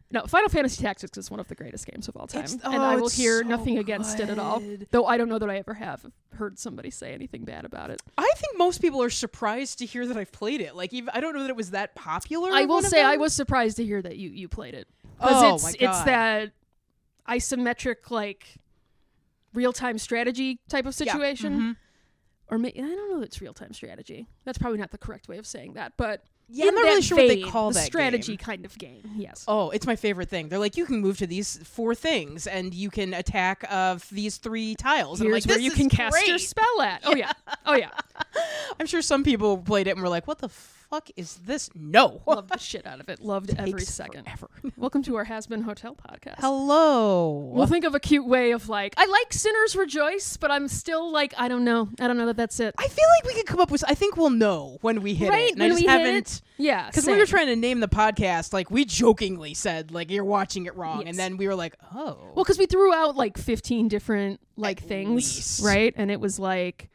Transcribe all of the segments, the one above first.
No, Final Fantasy Tactics is one of the greatest games of all time. And I will hear nothing against it at all. Though I don't know that I ever have heard somebody say anything bad about it. I think most people are surprised to hear that I've played it. Like, even, I don't know that it was that popular. I will say I was surprised to hear that you played it. Oh, Because it's that isometric, like, real-time strategy type of situation. Yeah. Mm-hmm. Or I don't know that it's real-time strategy. That's probably not the correct way of saying that, but yeah, I'm not really sure what they call that strategy game. kind of game. Yes. Oh, it's my favorite thing. They're like, you can move to these 4 things, and you can attack these 3 tiles. Here's and I'm like, where this you is can cast great. your spell at. Oh yeah. Oh yeah. I'm sure some people played it and were like, what the fuck is this? No. Loved the shit out of it. Loved every Takes second. forever. Welcome to our Has-Been Hotel podcast. Hello. We'll think of a cute way of like, I like Sinners Rejoice, but I'm still like, I don't know that that's it. I feel like we could come up with. I think we'll know when we hit Right? it. And When I just we hit haven't. it? Yeah. Because when we were trying to name the podcast, like we jokingly said, like you're watching it wrong, Yes. and then we were like, oh, Well, because we threw out like 15 different like At things, least. right? And it was like,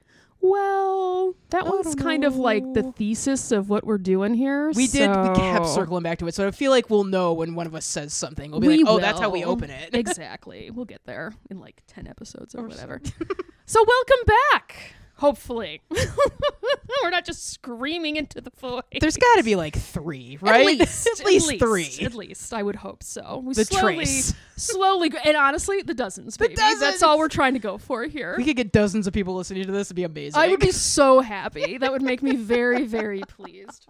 well, that one's don't kind of like the know. thesis of what we're doing here. we did. We kept so- circling back to it, so I feel like we'll know when one of us says something. We'll be We like, oh, that's how we will. open it. Exactly. We'll get there in like 10 episodes or Or whatever. So welcome back. Hopefully. We're not just screaming into the void. There's got to be like 3, right? At least, at least 3. At least, I would hope so. We The trace. slowly, and honestly, the dozens, The baby. That's dozens. all we're trying to go for here. We could get dozens of people listening to this. It'd be amazing. I would be so happy. That would make me very, very pleased.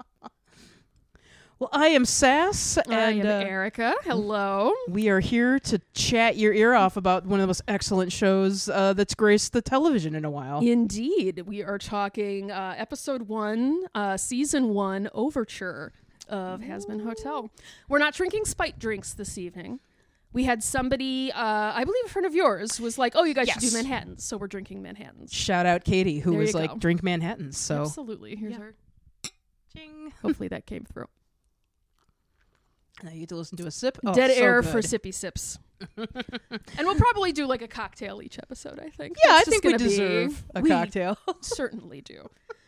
Well, I am Sass, I and am Erica. Hello. we are here to chat your ear off about one of the most excellent shows that's graced the television in a while. Indeed, we are talking episode 1, season 1 overture of Has-Been Hotel. We're not drinking spiked drinks this evening. We had somebody, I believe a friend of yours, was like, oh, you guys should do Yes. Manhattans. So we're drinking Manhattans. Shout out Katie, who There was you like, go. drink Manhattans. So Absolutely. Here's Yeah. our. Ching. Hopefully that came through. Now you get to listen to a sip. Oh, Dead so air good. for sippy sips. And we'll probably do like a cocktail each episode, I think. Yeah, That's I just think we gonna be- deserve a we cocktail. certainly do.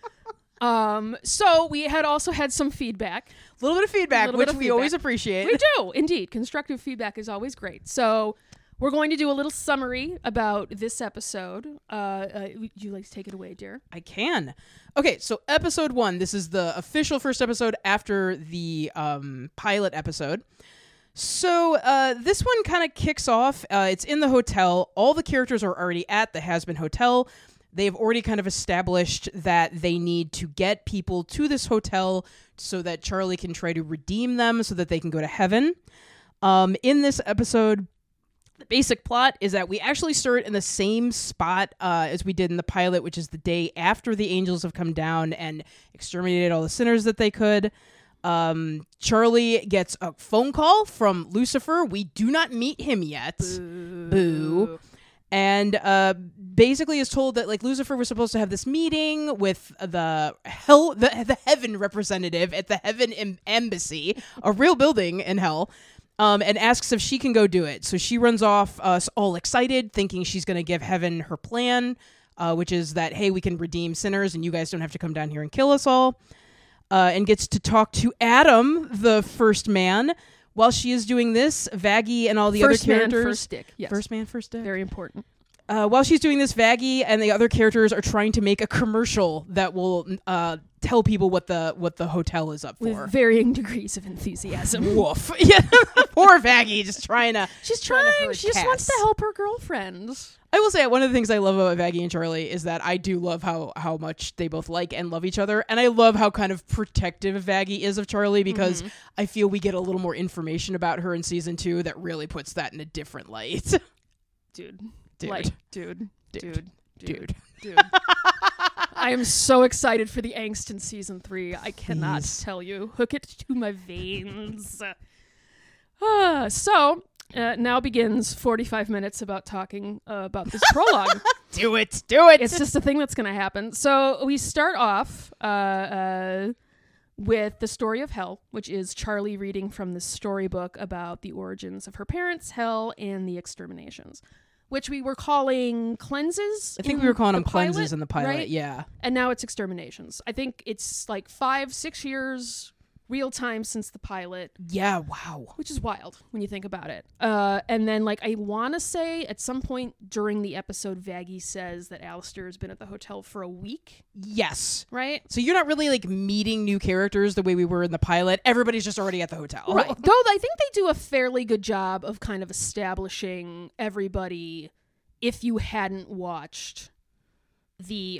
So we had also had some feedback. A little bit of feedback, Little which bit of we always feedback. appreciate. We do, indeed. Constructive feedback is always great. So we're going to do a little summary about this episode. Would you like to take it away, dear? I can. Okay, so episode 1. This is the official first episode after the pilot episode. So this one kind of kicks off. It's in the hotel. All the characters are already at the Has-Been Hotel. They've already kind of established that they need to get people to this hotel so that Charlie can try to redeem them so that they can go to heaven. In this episode, the basic plot is that we actually start in the same spot as we did in the pilot, which is the day after the angels have come down and exterminated all the sinners that they could. Charlie gets a phone call from Lucifer. We do not meet him yet. Boo. And basically is told that like Lucifer was supposed to have this meeting with the heaven representative at the heaven embassy, a real building in hell, and asks if she can go do it. So she runs off, all excited, thinking she's going to give heaven her plan, which is that, hey, we can redeem sinners and you guys don't have to come down here and kill us all. And gets to talk to Adam, the first man. While she is doing this, Vaggie and all the First other man, characters... first dick. Yes. First man, first dick. Very important. While she's doing this, Vaggie and the other characters are trying to make a commercial that will tell people what the hotel is up With for. varying degrees of enthusiasm. Woof. Yeah, poor Vaggie just trying to... She's trying to trying. herd She just wants to cats. help her girlfriend. I will say one of the things I love about Vaggie and Charlie is that I do love how much they both like and love each other. And I love how kind of protective Vaggie is of Charlie because I feel we get a little more information about her in season 2 that really puts that in a different light. Dude. Dude. Like, dude. Dude. I am so excited for the angst in season 3. I cannot Please. tell you. Hook it to my veins. So, now begins 45 minutes about talking about this prologue. Do it. Do it. It's just a thing that's going to happen. So we start off with the story of hell, which is Charlie reading from the storybook about the origins of her parents, hell, and the exterminations, which we were calling cleanses. I think in we were calling the them cleanses pilot, in the pilot. right? Yeah. And now it's exterminations. I think it's like 5-6 years real time since the pilot, Yeah, wow. which is wild when you think about it. And then, like, I want to say at some point during the episode, Vaggie says that Alistair has been at the hotel for a week, Yes. right? So you're not really like meeting new characters the way we were in the pilot. Everybody's just already at the hotel. Right. Though I think they do a fairly good job of kind of establishing everybody if you hadn't watched the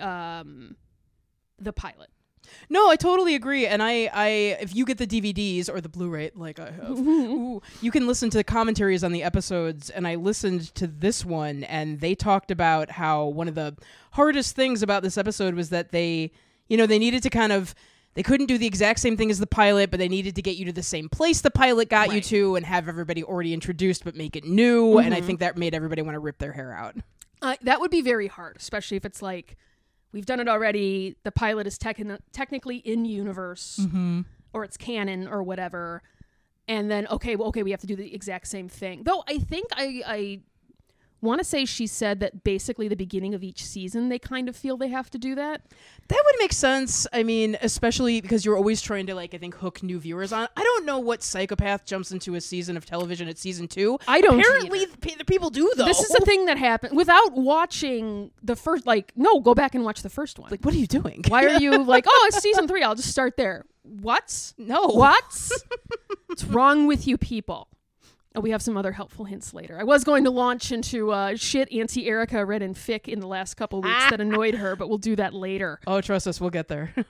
pilot. No, I totally agree. And I if you get the DVDs or the Blu-ray like I have, you can listen to the commentaries on the episodes. And I listened to this one, and they talked about how one of the hardest things about this episode was that they needed to they couldn't do the exact same thing as the pilot, but they needed to get you to the same place the pilot got you to and have everybody already introduced but make it new. And I think that made everybody want to rip their hair out. That would be very hard, especially if it's like, we've done it already. The pilot is technically in universe, or it's canon or whatever. And then, we have to do the exact same thing. Though I think I want to say she said that basically the beginning of each season, they kind of feel they have to do that. That would make sense. I mean, especially because you're always trying to, like, I think, hook new viewers on. I don't know what psychopath jumps into a season of television at season 2. I don't Apparently, the people do, though. This is a thing that happened without watching the first, no, go back and watch the first one. Like, what are you doing? Why are you like, oh, it's season 3, I'll just start there. What? No. What? What's wrong with you people? Oh, we have some other helpful hints later. I was going to launch into shit Auntie Erica read in fic in the last couple weeks that annoyed her, but we'll do that later. Oh, trust us, we'll get there. All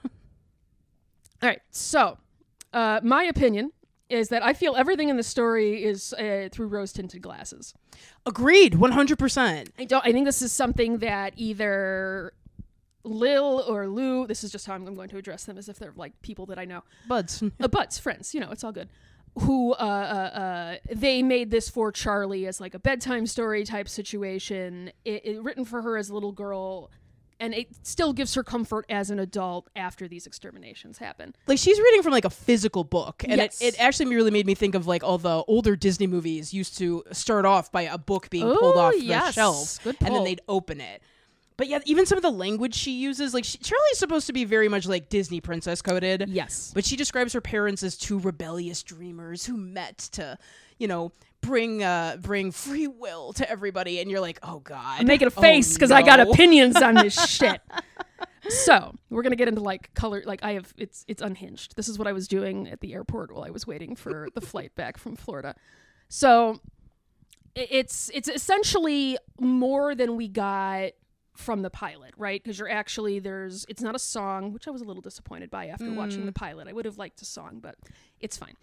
right, so my opinion is that I feel everything in the story is through rose-tinted glasses. Agreed, 100%. I think this is something that either Lil or Lou, this is just how I'm going to address them as if they're like people that I know. Buds. Buds, friends, it's all good. Who they made this for Charlie as like a bedtime story type situation, it written for her as a little girl, and it still gives her comfort as an adult after these exterminations happen. Like, she's reading from like a physical book, and Yes. it actually really made me think of like all the older Disney movies used to start off by a book being pulled off the shelf, Good and then pull. they'd open it. But yeah, even some of the language she uses, like Charlie's supposed to be very much like Disney princess coded. Yes. But she describes her parents as two rebellious dreamers who met to, bring free will to everybody. And you're like, oh God. I'm making a face because I got no. opinions on this shit. So we're gonna get into like color. Like it's unhinged. This is what I was doing at the airport while I was waiting for the flight back from Florida. So it's essentially more than we got from the pilot, right? Because it's not a song, which I was a little disappointed by after watching the pilot. I would have liked a song, but it's fine.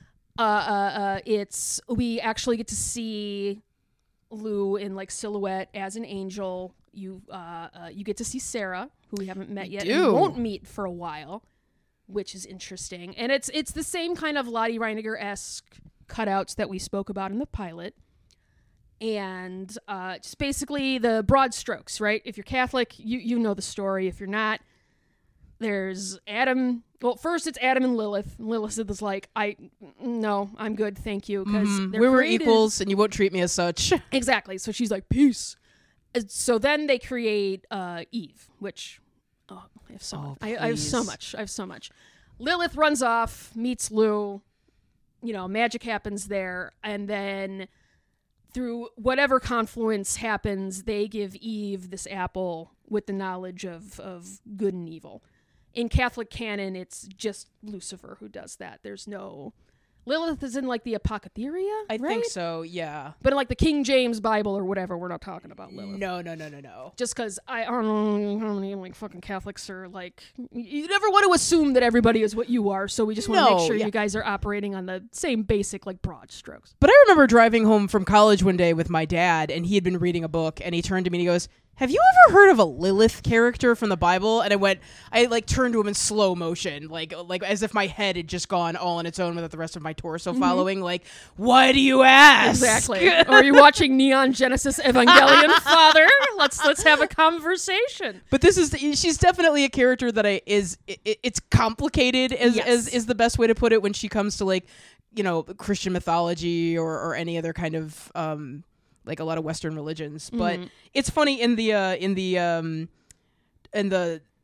We actually get to see Lou in like silhouette as an angel. You get to see Sarah, who we haven't met yet, and won't meet for a while, which is interesting. And it's the same kind of Lottie Reiniger-esque cutouts that we spoke about in the pilot. And just basically the broad strokes, right? If you're Catholic, you know the story. If you're not, there's Adam. Well, first it's Adam and Lilith. Lilith is like, no, I'm good, thank you. Because we were equals and you won't treat me as such. Exactly. So she's like, peace. So then they create Eve, which, I have so much. I have so much. I have so much. Lilith runs off, meets Lou. Magic happens there. And then through whatever confluence happens, they give Eve this apple with the knowledge of good and evil. In Catholic canon, it's just Lucifer who does that. There's no... Lilith is in like the Apocalypse, I right? think so, yeah. But in like the King James Bible or whatever, we're not talking about Lilith. No. Just because I don't know how many like fucking Catholics are like... You never want to assume that everybody is what you are, so we just want to make sure you guys are operating on the same basic like broad strokes. But I remember driving home from college one day with my dad, and he had been reading a book, and he turned to me and he goes, have you ever heard of a Lilith character from the Bible? And I like turned to him in slow motion, like as if my head had just gone all on its own without the rest of my torso following. Like, why do you ask? Exactly. Or are you watching Neon Genesis Evangelion, Father? Let's have a conversation. But she's definitely a character that it's complicated is the best way to put it when she comes to like, Christian mythology or any other kind of like a lot of Western religions. But it's funny in the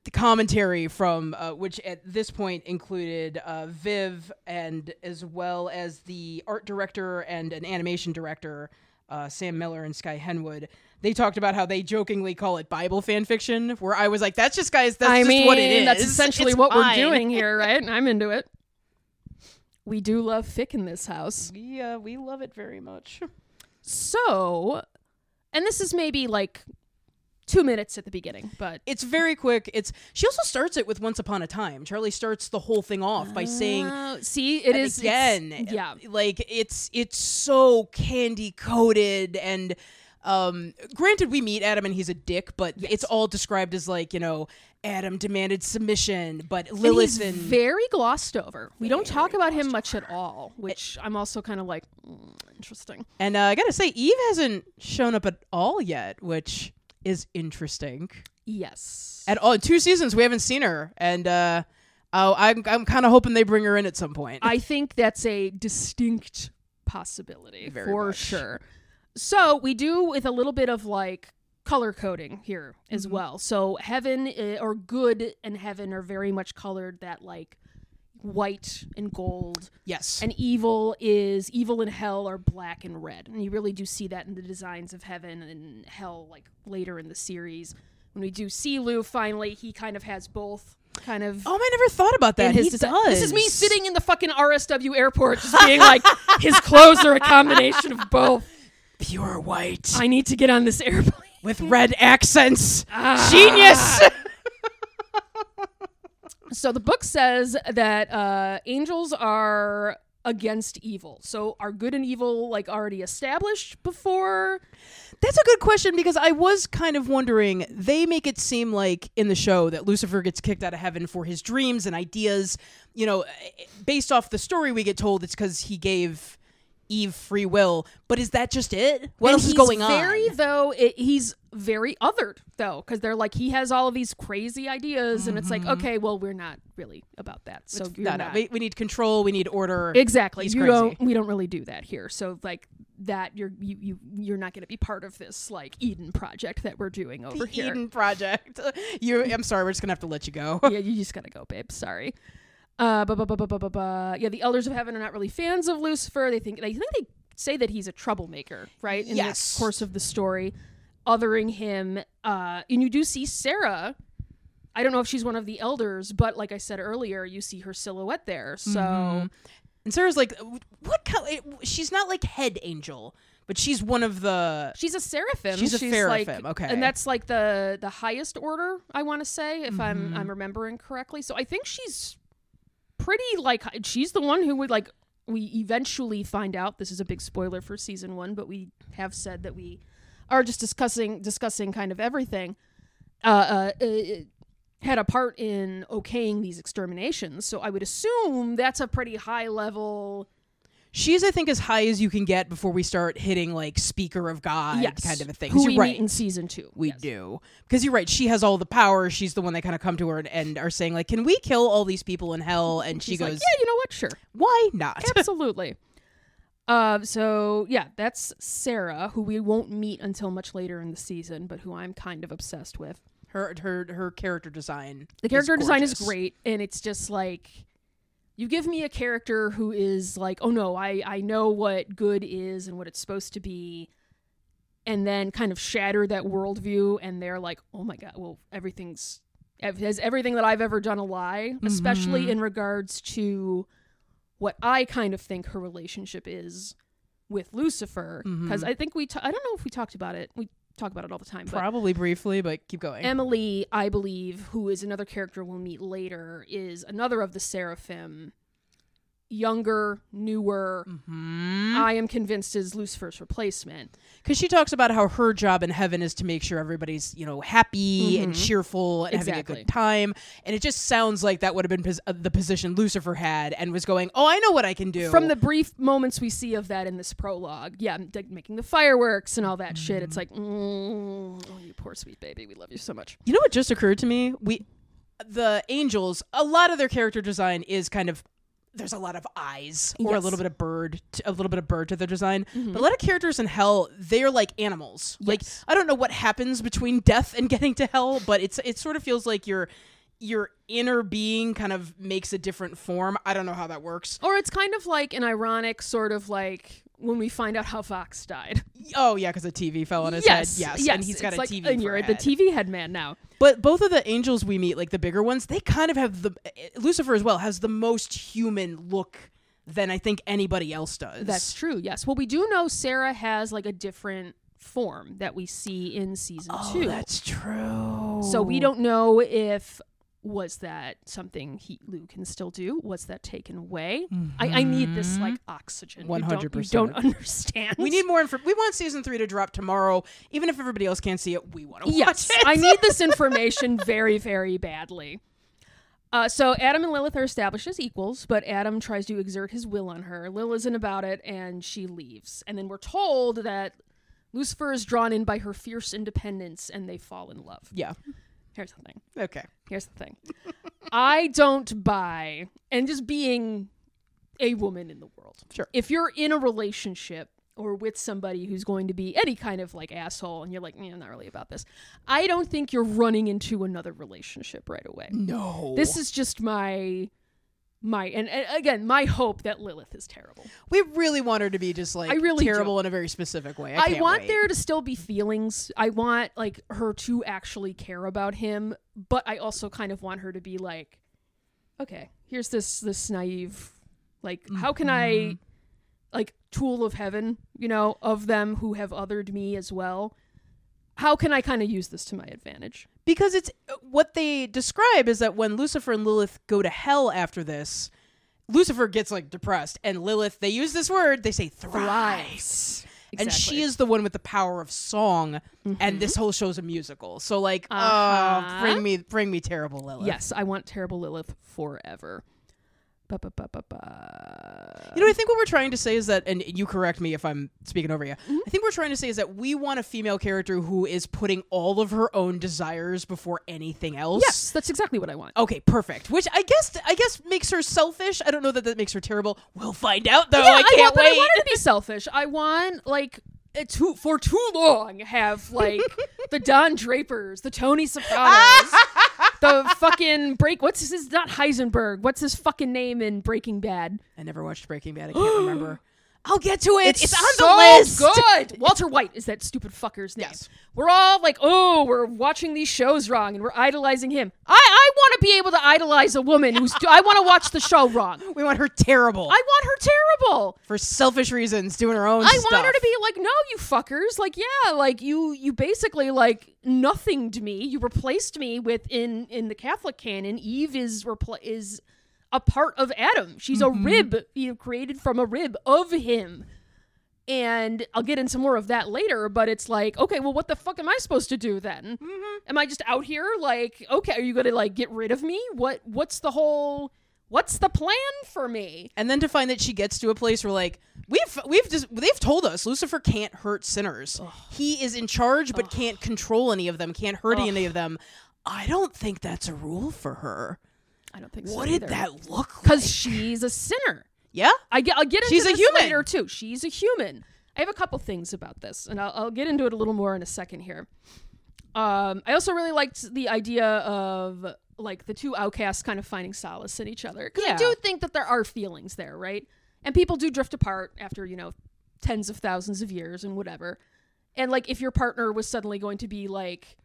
the commentary from which at this point included Viv, and as well as the art director and an animation director, Sam Miller and Sky Henwood. They talked about how they jokingly call it Bible fan fiction, where I was like, that's just, guys, that's just what it is. That's essentially it's what fine. we're doing here, right? I'm into it. We do love fic in this house. We love it very much. So, and this is maybe like 2 minutes at the beginning, but it's very quick. She also starts it with Once Upon a Time. Charlie starts the whole thing off by saying, see, it is again. Yeah. Like it's so candy coated, and granted we meet Adam and he's a dick, but it's all described as like, you know, Adam demanded submission, but Lilith and he's very glossed over. We don't talk about him much at all, which I'm also kind of like, interesting. And I gotta say, Eve hasn't shown up at all yet, which is interesting. Yes. At all, 2 seasons we haven't seen her, and I'm kind of hoping they bring her in at some point. I think that's a distinct possibility Very for much. sure. So we do with a little bit of like color coding here as well. So heaven or good and heaven are very much colored that like white and gold. Yes. And evil and hell are black and red. And you really do see that in the designs of heaven and hell like later in the series. When we do see Lou finally, he kind of has both kind of. Oh, I never thought about that. He does. This is me sitting in the fucking RSW airport just being like, his clothes are a combination of both. Pure white. I need to get on this airplane. With red accents. Genius! So the book says that angels are against evil. So are good and evil like already established before? That's a good question, because I was kind of wondering, they make it seem like in the show that Lucifer gets kicked out of heaven for his dreams and ideas. You know, based off the story we get told, it's because he gave Eve free will. But is that just it? What else is going on? He's very othered, though, because they're like, he has all of these crazy ideas, and it's like, okay, well, we're not really about that. So we need control, we need order. Exactly. He's we crazy. don't really do that here. So like that, you're not going to be part of this like Eden project that we're doing over here. Eden project. I'm sorry, we're just gonna have to let you go. Yeah, you just gotta go, babe. Sorry. Yeah, the elders of heaven are not really fans of Lucifer. They think they say that he's a troublemaker, right? In the course of the story, othering him. And you do see Sarah. I don't know if she's one of the elders, but like I said earlier, you see her silhouette there. So, and Sarah's like, what? She's not like head angel, but she's one of the. She's a seraphim. She's a seraphim. Like, okay, and that's like the highest order, I want to say, if I'm remembering correctly. So I think she's pretty like, she's the one who would like, we eventually find out, this is a big spoiler for season 1, but we have said that we are just discussing kind of everything, had a part in okaying these exterminations. So I would assume that's a pretty high level. She's, I think, as high as you can get before we start hitting like speaker of God kind of a thing. Who you're we right. meet in season 2. We do. Because you're right. She has all the power. She's the one that kind of come to her and are saying like, can we kill all these people in hell? And she goes, like, yeah, you know what? Sure. Why not? Absolutely. So yeah, that's Sarah, who we won't meet until much later in the season, but who I'm kind of obsessed with. Her character design. The character design is great, and it's just like, you give me a character who is like, oh no, I know what good is and what it's supposed to be, and then kind of shatter that worldview, and they're like, oh my god, well, everything that I've ever done a lie, especially in regards to what I kind of think her relationship is with Lucifer, because I think I don't know if we talked about it. We talk about it all the time. Probably briefly, but keep going. Emily, I believe, who is another character we'll meet later, is another of the seraphim. Younger, newer. I am convinced is Lucifer's replacement. Because she talks about how her job in heaven is to make sure everybody's, happy and cheerful and having a good time. And it just sounds like that would have been the position Lucifer had, and was going, oh, I know what I can do. From the brief moments we see of that in this prologue. Yeah, making the fireworks and all that shit. It's like, oh, you poor sweet baby. We love you so much. You know what just occurred to me? The angels, a lot of their character design is kind of, there's a lot of eyes or a little bit of bird to their design. But a lot of characters in hell, they're like animals. Like, I don't know what happens between death and getting to hell, but it sort of feels like you're your inner being kind of makes a different form. I don't know how that works. Or it's kind of like an ironic sort of like when we find out how Vox died. Oh, yeah, because a TV fell on his head. Yes, and he's got it's a like, TV and for you're a the head. TV head man now. But both of the angels we meet, like the bigger ones, they kind of have Lucifer as well has the most human look than I think anybody else does. That's true, yes. Well, we do know Sarah has like a different form that we see in season 2. Oh, that's true. So we don't know if was that something Luke can still do? Was that taken away? I need this like oxygen. 100%. You don't understand. We need more info. We want season 3 to drop tomorrow. Even if everybody else can't see it, we want to watch it. I need this information very, very badly. So Adam and Lilith are established as equals, but Adam tries to exert his will on her. Lil isn't about it, and she leaves. And then we're told that Lucifer is drawn in by her fierce independence, and they fall in love. Yeah. Here's the thing. Okay. Here's the thing. I don't buy, and just being a woman in the world. Sure. If you're in a relationship or with somebody who's going to be any kind of like asshole and you're like, I'm not really about this, I don't think you're running into another relationship right away. No. This is just my and again, my hope that Lilith is terrible. We really want her to be just like terrible in a very specific way. I want there to still be feelings. I want like her to actually care about him, but I also kind of want her to be like, okay, here's this naive, like, how can I, like, tool of heaven, of them who have othered me as well. How can I kind of use this to my advantage? Because it's what they describe is that when Lucifer and Lilith go to hell after this, Lucifer gets like depressed, and Lilith, they use this word, they say thrives. Exactly. And she is the one with the power of song, and this whole show's a musical. So like, bring me terrible Lilith. Yes, I want terrible Lilith forever. I think what we're trying to say is that, and you correct me if I'm speaking over you, I think we're trying to say is that we want a female character who is putting all of her own desires before anything else. Yes, that's exactly what I want. Okay, perfect. Which I guess makes her selfish. I don't know that makes her terrible. We'll find out though. Yeah, I can't wait. I want her to be selfish. I want like for too long have like the Don Drapers, the Tony Sopranos, the fucking what's his not Heisenberg. What's his fucking name in Breaking Bad? I never watched Breaking Bad. I can't remember. I'll get to it. It's on so the list. Good. Walter White is that stupid fucker's name. Yes. We're all like, oh, we're watching these shows wrong and we're idolizing him. I want to be able to idolize a woman who's. I want to watch the show wrong. We want her terrible. I want her terrible for selfish reasons, doing her own stuff. I want her to be like, no, you fuckers. Like, yeah, like you basically like nothinged me. You replaced me with in the Catholic canon. Eve is a part of Adam. She's a rib, created from a rib of him. And I'll get into more of that later, but it's like, okay, well, what the fuck am I supposed to do then? Am I just out here like, okay, are you going to like get rid of me? What's the plan for me? And then to find that she gets to a place where like, they've told us Lucifer can't hurt sinners. Ugh. He is in charge, but can't control any of them, can't hurt any of them. I don't think that's a rule for her. I don't think so. What did that look like? Because she's a sinner. Yeah, I'll get into she's this a human. later too. She's a human. I have a couple things about this, and I'll get into it a little more in a second here. I also really liked the idea of like the two outcasts kind of finding solace in each other, because I do think that there are feelings there, right? And people do drift apart after tens of thousands of years and whatever. And like if your partner was suddenly going to be like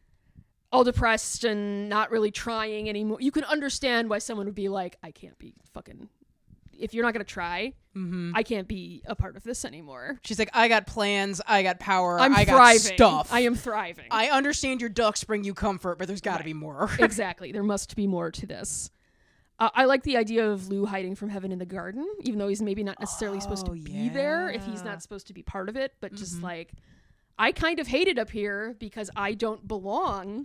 all depressed and not really trying anymore, you can understand why someone would be like, I can't be fucking. If you're not going to try, I can't be a part of this anymore. She's like, I got plans, I got power, I got stuff. I am thriving. I understand your ducks bring you comfort, but there's got to be more. Exactly. There must be more to this. I like the idea of Lou hiding from heaven in the garden, even though he's maybe not necessarily supposed to be there, if he's not supposed to be part of it, but just like, I kind of hate it up here because I don't belong,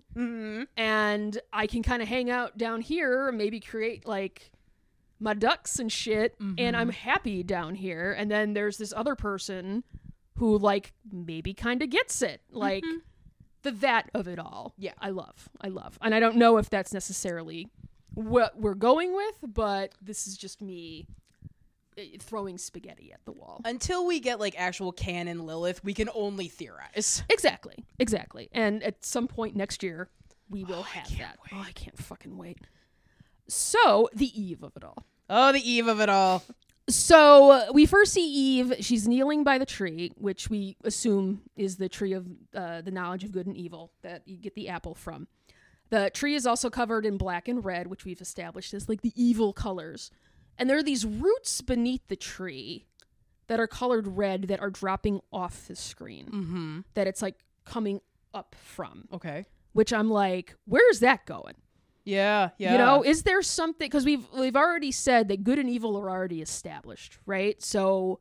and I can kind of hang out down here, maybe create like my ducks and shit, and I'm happy down here. And then there's this other person who like maybe kind of gets it, like that of it all. Yeah, I love, and I don't know if that's necessarily what we're going with, but this is just me throwing spaghetti at the wall. Until we get like actual canon Lilith, we can only theorize. Exactly. And at some point next year, we will have that. Wait. Oh, I can't fucking wait. So, the eve of it all. Oh, the eve of it all. So, we first see Eve. She's kneeling by the tree, which we assume is the tree of the knowledge of good and evil that you get the apple from. The tree is also covered in black and red, which we've established as like the evil colors. And there are these roots beneath the tree that are colored red that are dropping off the screen. That it's like coming up from. Okay. Which I'm like, where's that going? Yeah. You know, is there something, because we've already said that good and evil are already established, right? So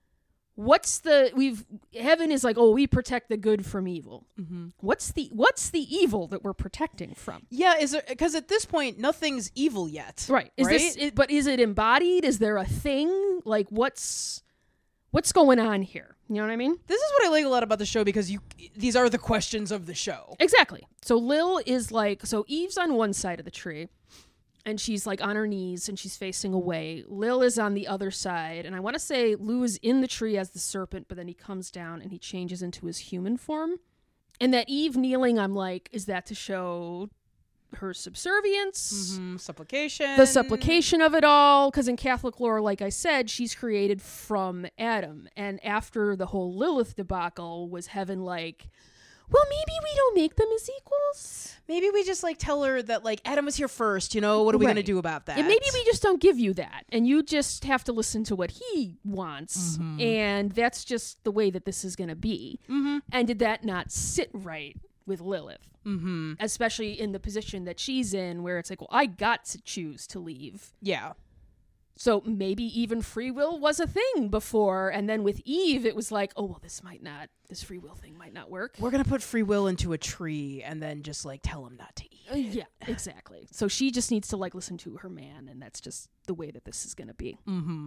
heaven is like, oh, we protect the good from evil. What's the evil that we're protecting from? Yeah, is there, because at this point nothing's evil yet. Right. But is it embodied? Is there a thing? Like what's going on here? You know what I mean? This is what I like a lot about the show, because these are the questions of the show. Exactly. So Lil is like, so Eve's on one side of the tree, and she's like on her knees, and she's facing away. Lil is on the other side, and I want to say Lou is in the tree as the serpent, but then he comes down and he changes into his human form. And that Eve kneeling, I'm like, is that to show her subservience? Supplication. The supplication of it all, because in Catholic lore, like I said, she's created from Adam, and after the whole Lilith debacle, was heaven like, well, maybe we don't make them as equals? Maybe we just like tell her that like Adam was here first, you know, what are we going to do about that? And maybe we just don't give you that, and you just have to listen to what he wants, and that's just the way that this is going to be. And did that not sit right with Lilith? Especially in the position that she's in, where it's like, well, I got to choose to leave. Yeah. So maybe even free will was a thing before, and then with Eve, it was like, oh, well, this free will thing might not work. We're going to put free will into a tree and then just like tell him not to eat. Yeah, exactly. So she just needs to like listen to her man, and that's just the way that this is going to be.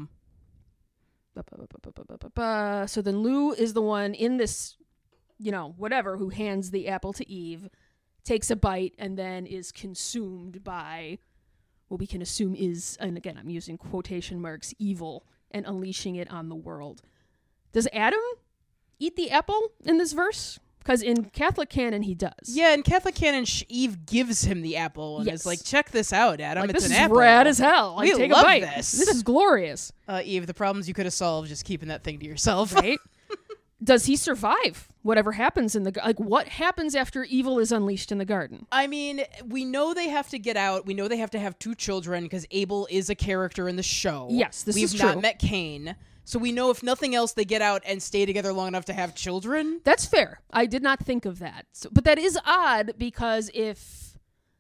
So then Lou is the one in this, you know, whatever, who hands the apple to Eve, takes a bite, and then is consumed by what we can assume is, and again, I'm using quotation marks, evil, and unleashing it on the world. Does Adam eat the apple in this verse? Because in Catholic canon, he does. Yeah, in Catholic canon, Eve gives him the apple and is like, check this out, Adam. Like, it's this an is apple. Rad as hell. Like, we take love a bite. This is glorious. Eve, the problems you could have solved just keeping that thing to yourself. Right? Does he survive whatever happens in the like? What happens after evil is unleashed in the garden? I mean, we know they have to get out. We know they have to have 2 children because Abel is a character in the show. Yes, this is We've true. not met Cain, so we know if nothing else, they get out and stay together long enough to have children. That's fair. I did not think of that, but that is odd, because if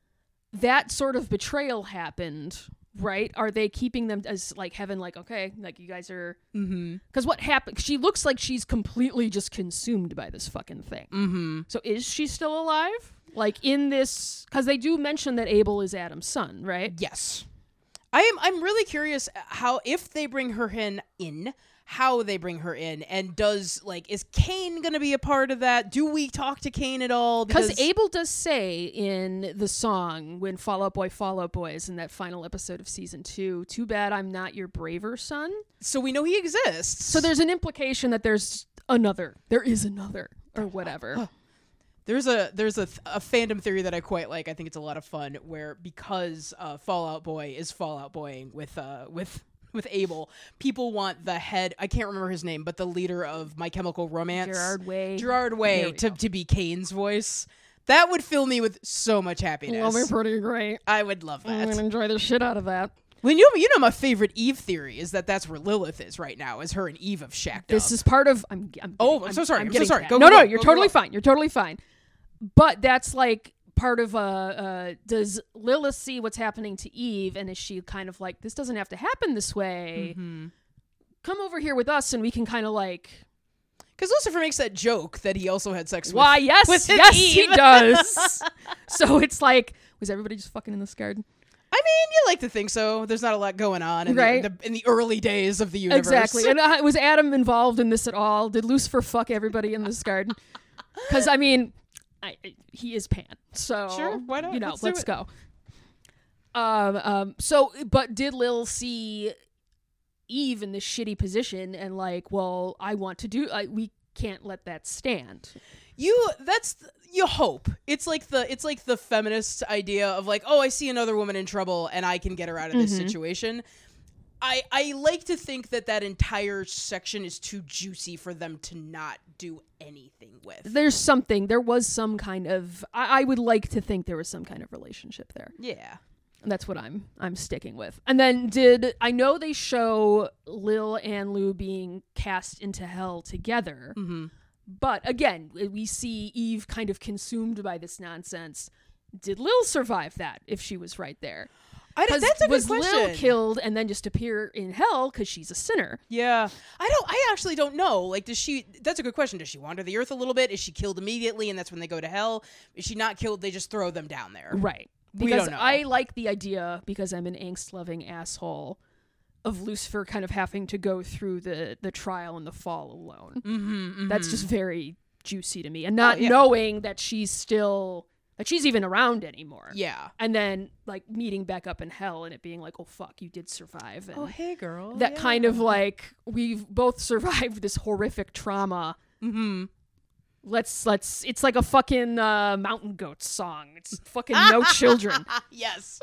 that sort of betrayal happened, right? Are they keeping them as like heaven? Like, okay, like you guys are. Because what happened? She looks like she's completely just consumed by this fucking thing. So is she still alive? Like in this? Because they do mention that Abel is Adam's son, right? Yes. I'm really curious how, if they bring her in, how they bring her in, and is Cain going to be a part of that? Do we talk to Cain at all? Because Abel does say in the song when Fall Out Boy is in that final episode of season 2, too bad I'm not your braver son. So we know he exists. So there's an implication that there is another, or whatever. There's a fandom theory that I quite like. I think it's a lot of fun, where because Fall Out Boy is Fall Out Boying with Abel, people want the head, I can't remember his name, but the leader of My Chemical Romance, Gerard Way to be Kane's voice. That would fill me with so much happiness. Well, they're pretty great. I would love that. I'm gonna enjoy the shit out of that. Well, you know my favorite Eve theory is that's where Lilith is right now, is her and Eve have shacked up. This is part of I'm so sorry. I'm so sorry. You're totally fine. You're totally fine. But that's like part of does Lilith see what's happening to Eve, and is she kind of like, this doesn't have to happen this way? Come over here with us and we can kind of like, because Lucifer makes that joke that he also had sex with. Why, yes, Eve. he does. So it's like, was everybody just fucking in this garden? I mean, you like to think so. There's not a lot going on in the early days of the universe. Exactly. And was Adam involved in this at all? Did Lucifer fuck everybody in this garden? Because I mean, he is Pan, so sure, why not? You know, let's go. So, but did Lil see Eve in this shitty position and like, well, I want to do? can't let that stand. You hope. It's like the feminist idea of like, oh, I see another woman in trouble and I can get her out of this situation. I like to think that entire section is too juicy for them to not do anything with. There was some kind of, I would like to think there was some kind of relationship there. Yeah. And that's what I'm sticking with. And then I know they show Lil and Lou being cast into hell together. Mm-hmm. But again, we see Eve kind of consumed by this nonsense. Did Lil survive that if she was right there? That's a good question. Was Lil killed and then just appear in hell because she's a sinner? Yeah. I actually don't know. Like, that's a good question. Does she wander the earth a little bit? Is she killed immediately and that's when they go to hell? Is she not killed? They just throw them down there. Right. We Because don't know. I like the idea, because I'm an angst-loving asshole, of Lucifer kind of having to go through the trial and the fall alone. That's just very juicy to me. And not knowing that she's even around anymore. Yeah. And then, like, meeting back up in hell and it being like, oh, fuck, you did survive. And oh, hey, girl. that kind of, like, we've both survived this horrific trauma. Mm-hmm. It's like a fucking Mountain Goats song. It's fucking No Children. Yes.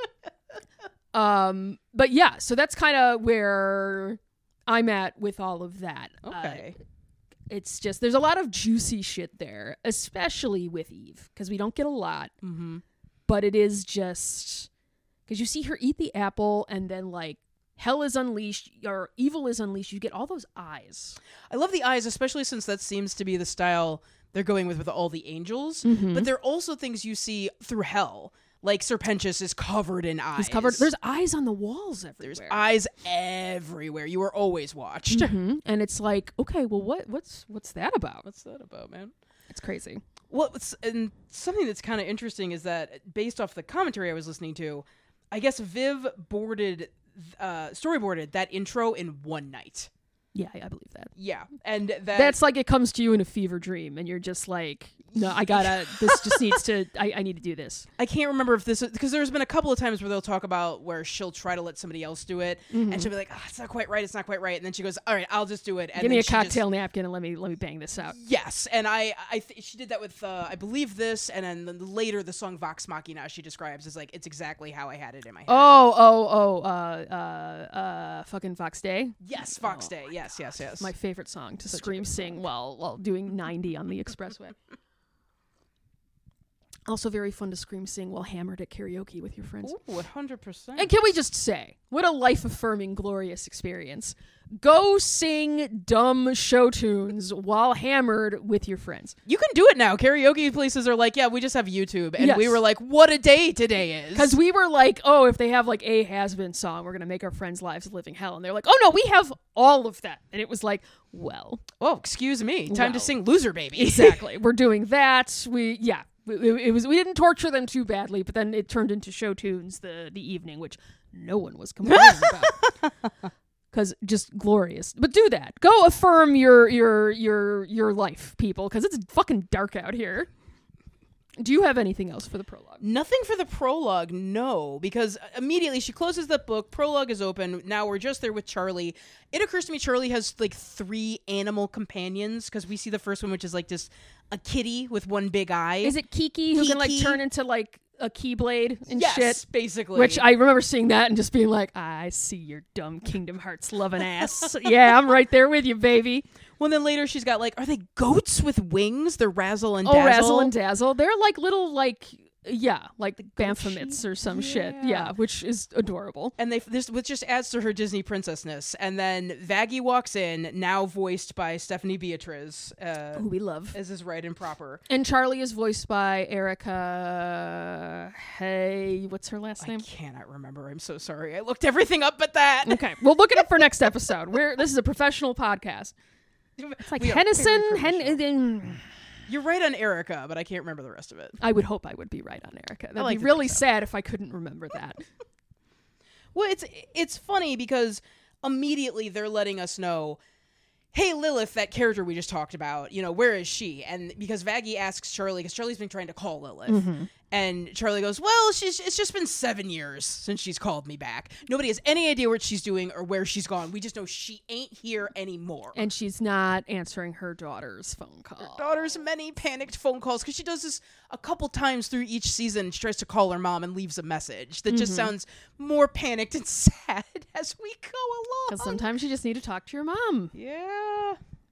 But yeah, so that's kind of where I'm at with all of that. Okay. It's just, there's a lot of juicy shit there, especially with Eve, because we don't get a lot. Mm-hmm. But it is just, because you see her eat the apple and then, like, hell is unleashed, or evil is unleashed. You get all those eyes. I love the eyes, especially since that seems to be the style they're going with all the angels. Mm-hmm. But there are also things you see through hell. Like Serpentius is covered in eyes. There's eyes on the walls everywhere. There's eyes everywhere. You are always watched. Mm-hmm. And it's like, okay, well, what's that about? What's that about, man? It's crazy. Well, and something that's kind of interesting is that based off the commentary I was listening to, I guess Viv storyboarded that intro in one night. Yeah, I believe that. Yeah, and that's like it comes to you in a fever dream, and you're just like, no, this just needs to, I need to do this. I can't remember if this is, because there's been a couple of times where they'll talk about where she'll try to let somebody else do it, and she'll be like, it's not quite right, and then she goes, all right, I'll just do it. And give me a cocktail napkin and let me bang this out. Yes, and she did that with, I believe this, and then later the song Vox Machina she describes is like, it's exactly how I had it in my head. Fucking Fox Day. Yes, Fox Day. Yes. My favorite song to scream sing while doing 90 on the expressway. Also very fun to scream sing while hammered at karaoke with your friends. Ooh, 100%. And can we just say, what a life-affirming, glorious experience. Go sing dumb show tunes while hammered with your friends. You can do it now. Karaoke places are like, yeah, we just have YouTube. And yes. We were like, what a day today is. Because we were like, oh, if they have like a has-been song, we're going to make our friends' lives a living hell. And they're like, oh, no, we have all of that. And it was like, well. Oh, excuse me. Time to sing Loser Baby. Exactly. We're doing that. We didn't torture them too badly, but then it turned into show tunes the evening, which no one was complaining about. Because just glorious. But do that. Go affirm your life, people, because it's fucking dark out here. Do you have anything else for the prologue? Nothing for the prologue, no, because immediately she closes the book, prologue is open, now we're just there with Charlie. It occurs to me Charlie has like 3 animal companions, because we see the first one, which is like just a kitty with one big eye. Is it Kiki who can like turn into like a keyblade and shit? Yes, basically. Which I remember seeing that and just being like, I see your dumb Kingdom Hearts loving ass. Yeah, I'm right there with you, baby. Well, then later she's got like, are they goats with wings? They're Razzle and Dazzle. Oh, Razzle and Dazzle. They're like little like Baphomets or some shit. Yeah, which is adorable. And this just adds to her Disney princessness. And then Vaggie walks in, now voiced by Stephanie Beatriz. Who we love. As is right and proper. And Charlie is voiced by Erica. Hey, what's her last name? I cannot remember. I'm so sorry. I looked everything up but that. Okay, we'll look it up for next episode. This is a professional podcast. It's like Hennison. You're right on Erica, but I can't remember the rest of it. I would hope I would be right on Erica. That'd be really sad if I couldn't remember that. Well, it's funny because immediately they're letting us know, hey, Lilith, that character we just talked about, where is she? And because Vaggie asks Charlie, because Charlie's been trying to call Lilith, And Charlie goes, well, it's just been 7 years since she's called me back. Nobody has any idea what she's doing or where she's gone. We just know she ain't here anymore. And she's not answering her daughter's phone call. Her daughter's many panicked phone calls, because she does this a couple times through each season. She tries to call her mom and leaves a message that just sounds more panicked and sad as we go along. Because sometimes you just need to talk to your mom. Yeah.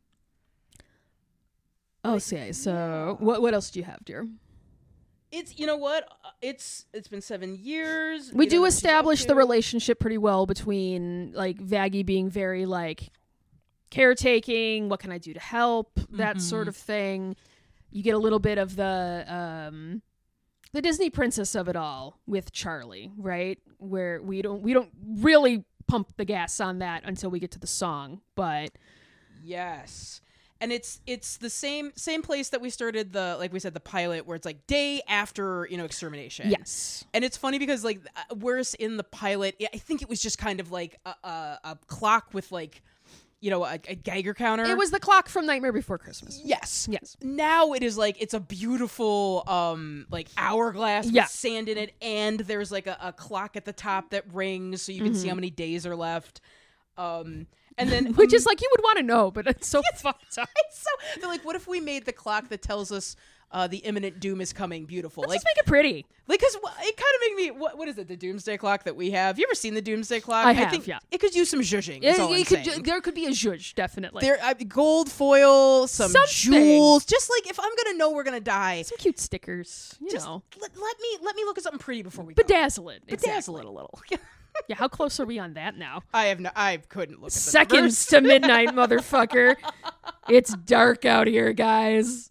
Oh, so what else do you have, dear? It's, you know what? It's been 7 years. We do establish the relationship pretty well between, like, Vaggie being very, like, caretaking, what can I do to help, that sort of thing. You get a little bit of the Disney princess of it all with Charlie, right? Where we don't really pump the gas on that until we get to the song, but yes. And it's the same place that we started the pilot, where it's like day after, extermination. Yes. And it's funny because, like, whereas in the pilot, I think it was just kind of like a clock with, like, a Geiger counter. It was the clock from Nightmare Before Christmas. Yes. Yes. Now it is like, it's a beautiful like hourglass with sand in it, and there's like a clock at the top that rings so you can see how many days are left. And then, which is like, you would want to know, but it's so fucked up. They're like, what if we made the clock that tells us the imminent doom is coming beautiful? Let's just make it pretty. Like, because it kind of made me, what is it, the doomsday clock that we have? You ever seen the doomsday clock? I have, think yeah. It could use some zhuzhing, is all I'm saying. There could be a zhuzh, definitely. There, gold foil, some jewels. Just like, if I'm going to know we're going to die. Some cute stickers, just know. Let me look at something pretty before we bedazzle it. Bedazzle it a little. Yeah, how close are we on that now? I couldn't look at the Seconds to midnight, motherfucker. It's dark out here, guys.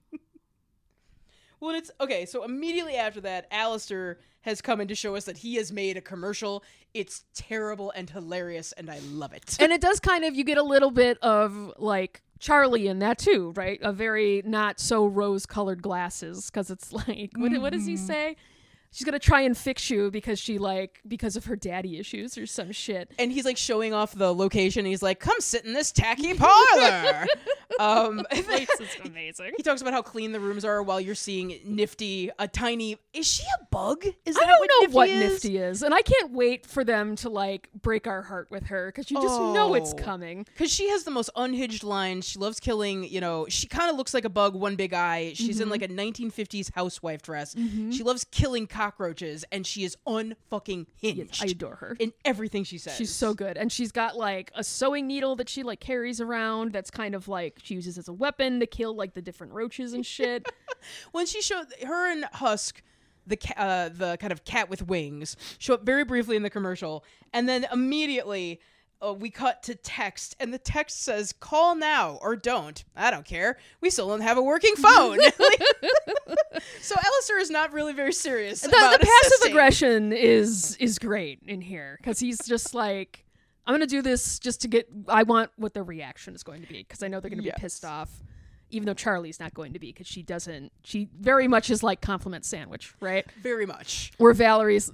Well, it's okay. So immediately after that, Alistair has come in to show us that he has made a commercial. It's terrible and hilarious, and I love it. And it does kind of, you get a little bit of, like, Charlie in that too, right? A very not so rose-colored glasses, because it's like, what does he say? She's gonna try and fix you because because of her daddy issues or some shit. And he's like showing off the location. He's like, "Come sit in this tacky parlor." This place is amazing. He talks about how clean the rooms are while you're seeing Nifty, a tiny. Is she a bug? I don't know what Nifty is, and I can't wait for them to like break our heart with her, because you just know it's coming. Because she has the most unhinged lines. She loves killing. She kind of looks like a bug, one big eye. She's in like a 1950s housewife dress. She loves killing cockroaches, and she is unfucking hinged. Yes, I adore her in everything she says. She's so good, and she's got like a sewing needle that she like carries around. That's kind of like she uses as a weapon to kill like the different roaches and shit. When she showed her and Husk, the kind of cat with wings, show up very briefly in the commercial, and then immediately we cut to text, and the text says, "Call now or don't. I don't care. We still don't have a working phone." So Alistair is not really very serious. The passive aggression is great in here, because he's just like, I'm gonna do this just to get. I want what the reaction is going to be, because I know they're gonna be pissed off. Even though Charlie's not going to be, because she very much is like compliment sandwich, right? Very much. Where Vaggie's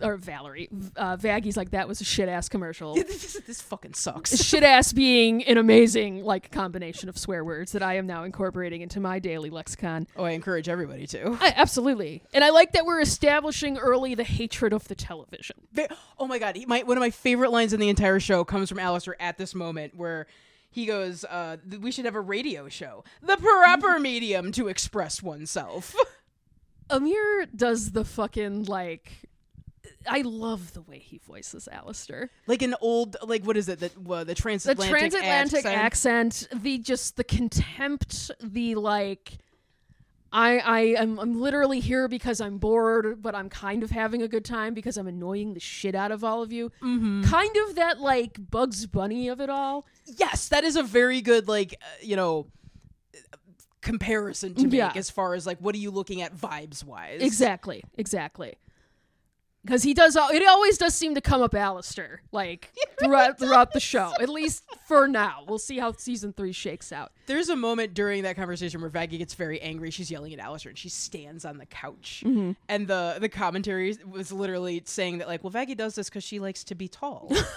like, that was a shit ass commercial. This fucking sucks. Shit ass being an amazing like combination of swear words that I am now incorporating into my daily lexicon. Oh, I encourage everybody to. Absolutely. And I like that we're establishing early the hatred of the television. Oh my god, one of my favorite lines in the entire show comes from Alistair at this moment, where he goes, we should have a radio show. The proper medium to express oneself. Amir does the fucking, like... I love the way he voices Alistair. Like an old, like, what is it? The transatlantic accent. The contempt, the, like... I'm literally here because I'm bored, but I'm kind of having a good time because I'm annoying the shit out of all of you. Mm-hmm. Kind of that, like, Bugs Bunny of it all. Yes, that is a very good, like, comparison to make as far as, like, what are you looking at vibes-wise? Exactly. Because it always does seem to come up Alistair, like, throughout the show. At least for now. We'll see how season 3 shakes out. There's a moment during that conversation where Vaggie gets very angry. She's yelling at Alistair, and she stands on the couch. Mm-hmm. And the commentary was literally saying that, like, well, Vaggie does this because she likes to be tall. Because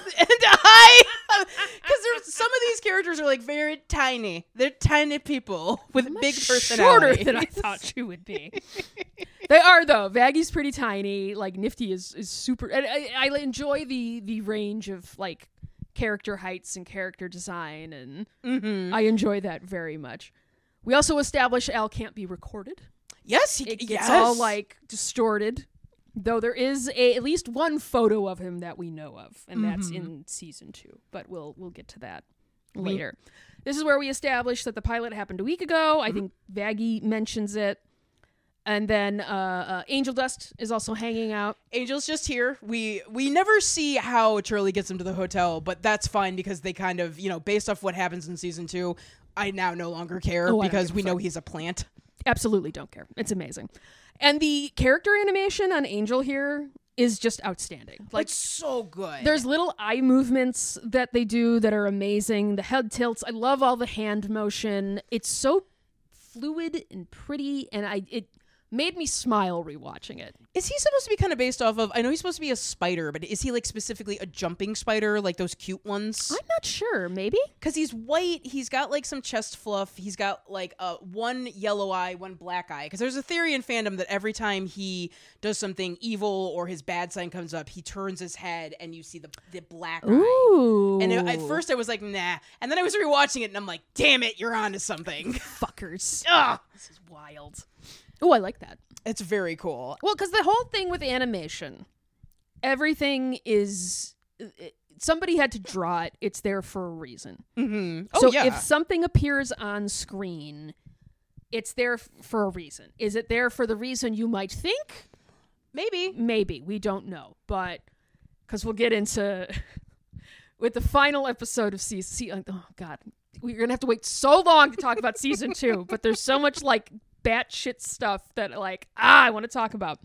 some of these characters are, like, very tiny. They're tiny people with big personalities. Shorter than I thought you would be. They are, though. Vaggy's pretty tiny. Like, Nifty is super... And I enjoy the range of, like, character heights and character design, and I enjoy that very much. We also establish Al can't be recorded. Yes, It gets all, like, distorted. Though there is at least one photo of him that we know of, and that's in season 2. But we'll get to that later. This is where we establish that the pilot happened a week ago. I think Vaggy mentions it. And then Angel Dust is also hanging out. Angel's just here. We never see how Charlie gets him to the hotel, but that's fine because they kind of, based off what happens in season 2, I now no longer care because we know he's a plant. Absolutely don't care. It's amazing. And the character animation on Angel here is just outstanding. Like, it's so good. There's little eye movements that they do that are amazing. The head tilts. I love all the hand motion. It's so fluid and pretty, and it made me smile rewatching it. Is he supposed to be kind of based off of... I know he's supposed to be a spider, but is he, like, specifically a jumping spider, like those cute ones? I'm not sure. Maybe? Because he's white. He's got, like, some chest fluff. He's got, like, one yellow eye, one black eye. Because there's a theory in fandom that every time he does something evil or his bad sign comes up, he turns his head and you see the black Ooh. eye. And at first I was like, nah. And then I was rewatching it and I'm like, damn it, you're onto something. Fuckers. Ugh. This is wild. Oh, I like that. It's very cool. Well, because the whole thing with animation, everything is... somebody had to draw it. It's there for a reason. Mm-hmm. So if something appears on screen, it's there for a reason. Is it there for the reason you might think? Maybe. Maybe. We don't know. But, because we'll get into... with the final episode of season... Oh, God. We're going to have to wait so long to talk about season 2. But there's so much, like... batshit stuff that I want to talk about.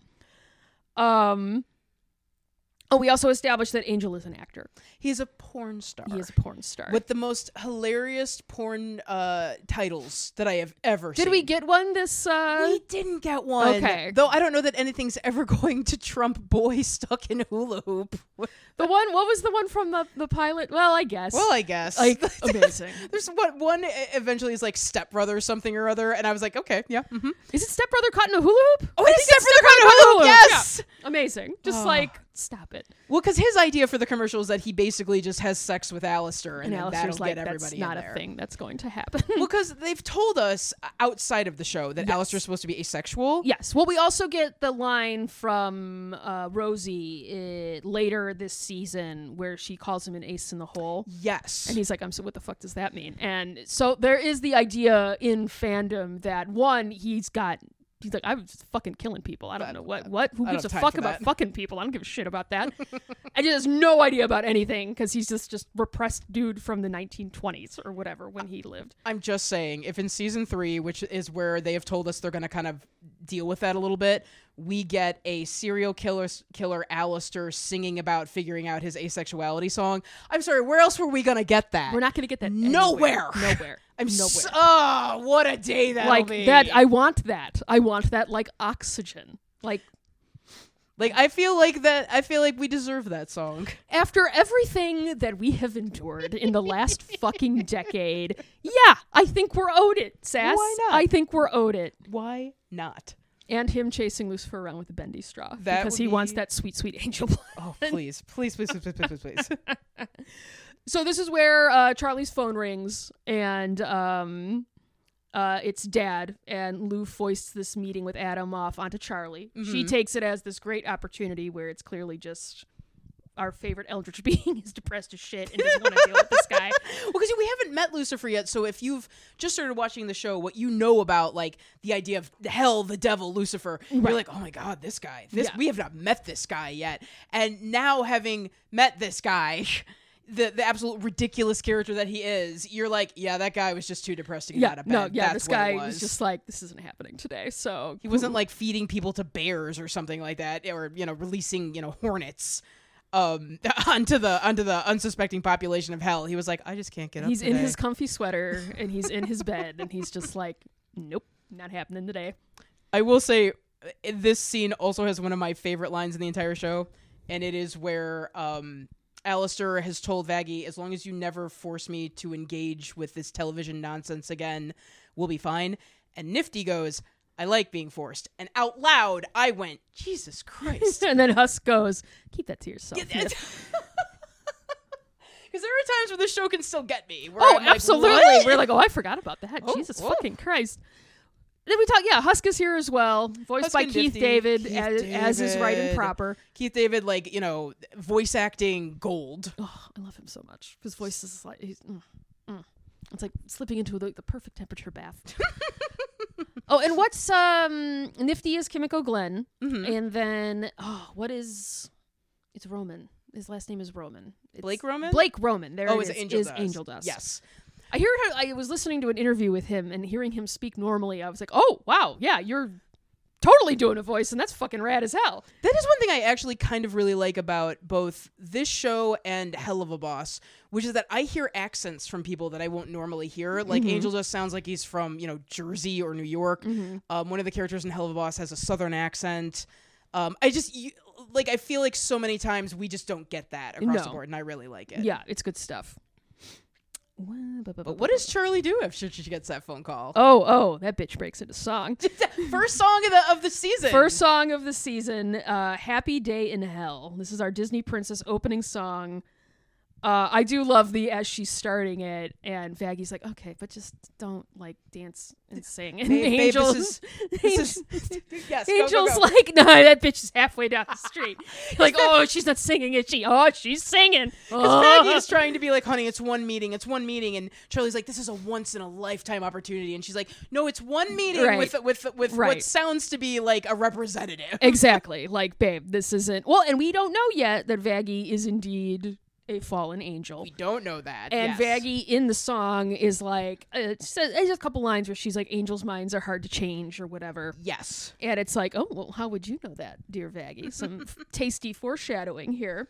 We also established that Angel is an actor. He's a porn star. He is a porn star. With the most hilarious porn titles that I have ever seen. Did we get one this... We didn't get one. Okay. Though I don't know that anything's ever going to trump Boy Stuck in a Hula Hoop. What was the one from the pilot? Well, I guess. Like, amazing. There's one eventually is like Stepbrother something or other, and I was like, okay, yeah. Mm-hmm. Is it Stepbrother caught in a hula hoop? Oh, it's Stepbrother caught in a hula hoop, yes! Yeah. Amazing. Just stop it. Well, because his idea for the commercial is that he basically just has sex with Alistair, and then Alistair's that'll get everybody that's not in there. A thing that's going to happen. Well, because they've told us outside of the show that Alistair's supposed to be asexual. Yes. Well, we also get the line from Rosie later this season where she calls him an ace in the hole. Yes. And he's like, so what the fuck does that mean? And so there is the idea in fandom that, one, he's like, I was fucking killing people. I don't know what. Who gives a fuck about fucking people? I don't give a shit about that. And he has no idea about anything because he's just repressed dude from the 1920s or whatever when he lived. I'm just saying, if in season 3, which is where they have told us they're going to kind of deal with that a little bit, we get a serial killer Alistair singing about figuring out his asexuality song. I'm sorry, where else were we going to get that? We're not going to get that nowhere. Nowhere. What a day that'll be. That. I want that. I want that like oxygen. Like I feel like we deserve that song. After everything that we have endured in the last fucking decade, yeah, I think we're owed it, Sass. Why not? I think we're owed it. Why not? And him chasing Lucifer around with a bendy straw. That because he wants that sweet, sweet angel blood. Oh, please. Please. So this is where Charlie's phone rings, and it's Dad, and Lou foists this meeting with Adam off onto Charlie. Mm-hmm. She takes it as this great opportunity where it's clearly just our favorite eldritch being is depressed as shit and doesn't want to deal with this guy. Well, because we haven't met Lucifer yet, so if you've just started watching the show, what you know about like the idea of hell, the devil, Lucifer, you're like, oh my god, this guy. We have not met this guy yet. And now having met this guy, the absolute ridiculous character that he is, you're like, yeah, that guy was just too depressed to get out of bed. This guy was just like, this isn't happening today. So he wasn't like feeding people to bears or something like that, or releasing hornets onto the unsuspecting population of hell. He was like, I just can't get up. He's today. in his comfy sweater and he's in his bed and he's just like, nope, not happening today. I will say, this scene also has one of my favorite lines in the entire show, and it is where Alistair has told Vaggy, as long as you never force me to engage with this television nonsense again, we'll be fine. And Nifty goes, I like being forced. And out loud, I went, Jesus Christ. And then Husk goes, keep that to yourself. Because there are times where the show can still get me. Where Oh, I'm like, absolutely. what? We're like, oh, I forgot about that. Oh, Jesus whoa. fucking Christ. Then we talk, Husk is here as well, voiced Husk by and Keith Nifty. David, Keith as is right and David. proper. Keith David, like, voice acting gold. Oh, I love him so much. His voice is like, it's like slipping into the perfect temperature bath. Oh, and what's Nifty is Kimiko Glenn, and then it's Roman. His last name is Roman. It's Blake Roman? Blake Roman. There it is is. Angel is Dust. Angel Dust. Yes. I was listening to an interview with him and hearing him speak normally. I was like, oh wow, yeah, you're totally doing a voice, and that's fucking rad as hell. That is one thing I actually kind of really like about both this show and Hell of a Boss, which is that I hear accents from people that I won't normally hear. Like Angel just sounds like he's from, Jersey or New York. One of the characters in Hell of a Boss has a Southern accent. I feel like so many times we just don't get that across the board, and I really like it. Yeah, it's good stuff. But what does Charlie do if she gets that phone call? Oh, that bitch breaks into song. First song of the season. First song of the season, Happy Day in Hell. This is our Disney Princess opening song. I do love as she's starting it, and Vaggy's like, okay, but just don't dance and sing. And Babe, Angel's this is yes, Angel's go. like, no, that bitch is halfway down the street. Like, oh, she's not singing, is she? Oh, she's singing. Because Vaggy is trying to be like, honey, it's one meeting, and Charlie's like, this is a once in a lifetime opportunity, and she's like, no, it's one meeting with what sounds to be like a representative. Exactly. Like, babe, this isn't. Well, and we don't know yet that Vaggy is indeed a fallen angel. We don't know that. And yes. Vaggy in the song is like, there's a couple lines where she's like, angels' minds are hard to change or whatever. Yes. And it's like, oh, well, how would you know that, dear Vaggy? Some tasty foreshadowing here.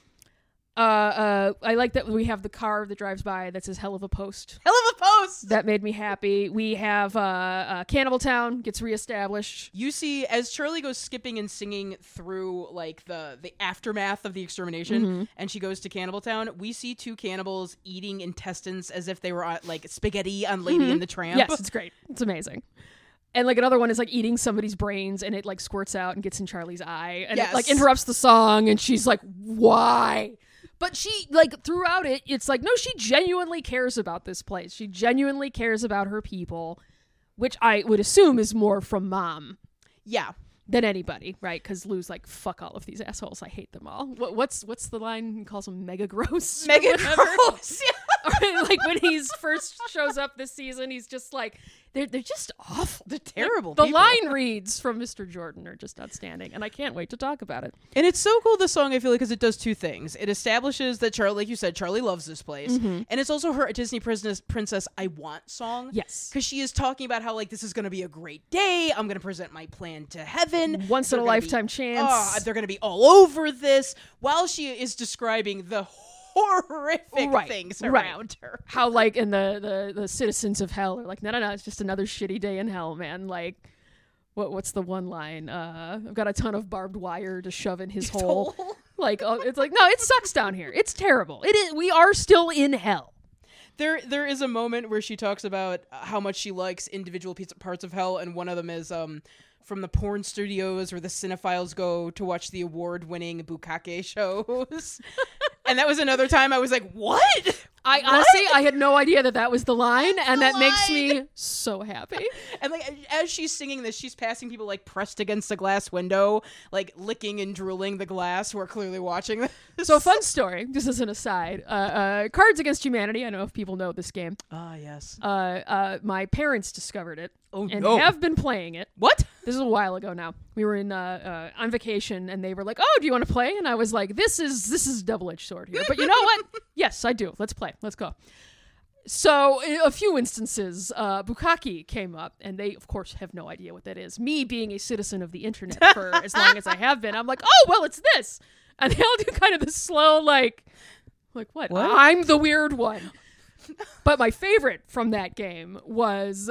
I like that we have the car that drives by that says Hell of a Post. Hell of a Post! That made me happy. We have Cannibal Town gets reestablished. You see, as Charlie goes skipping and singing through like the aftermath of the extermination, and she goes to Cannibal Town, we see two cannibals eating intestines as if they were like spaghetti on Lady and the Tramp. Yes, it's great. It's amazing. And like another one is like eating somebody's brains, and it like squirts out and gets in Charlie's eye, and it like interrupts the song, and she's like, why? But she, like, throughout it, it's like, no, she genuinely cares about this place. She genuinely cares about her people, which I would assume is more from Mom. Yeah. Than anybody, right? Because Lou's like, fuck all of these assholes. I hate them all. What's the line? He calls them mega gross. Mega gross. Yeah. Like when he first shows up this season, he's just like, they're just awful. They're terrible. The people. line reads from Mr. Jordan are just outstanding, and I can't wait to talk about it. And it's so cool, this song, I feel like, because it does two things. It establishes that Charlie, like you said, Charlie loves this place. And it's also her Disney Princess I Want song. Yes. Because she is talking about how, like, this is going to be a great day. I'm going to present my plan to heaven. Once in a lifetime chance. They're going to be all over this. While she is describing the horrific things around her. How like in the citizens of hell are like, no, it's just another shitty day in hell, man. Like what's the one line? I've got a ton of barbed wire to shove in his hole. Like it's like, no, it sucks down here. It's terrible. It is. We are still in hell. There is a moment where she talks about how much she likes individual parts of hell, and one of them is from the porn studios where the cinephiles go to watch the award-winning bukkake shows. And that was another time I was like, what? Honestly, I had no idea that was the line, and that makes me so happy. And like as she's singing this, she's passing people like pressed against a glass window, like licking and drooling the glass who are clearly watching this. So, fun story, just as an aside, Cards Against Humanity, I don't know if people know this game. Ah, yes. My parents discovered it and no. have been playing it. What? This is a while ago now. We were on vacation, and they were like, "Oh, do you want to play?" And I was like, "This is a double-edged sword here." But you know what? Yes, I do. Let's play. Let's go. So, in a few instances, bukkake came up, and they, of course, have no idea what that is. Me being a citizen of the internet for as long as I have been, I'm like, "Oh, well, it's this," and they all do kind of the slow, like what? I'm the weird one. But my favorite from that game was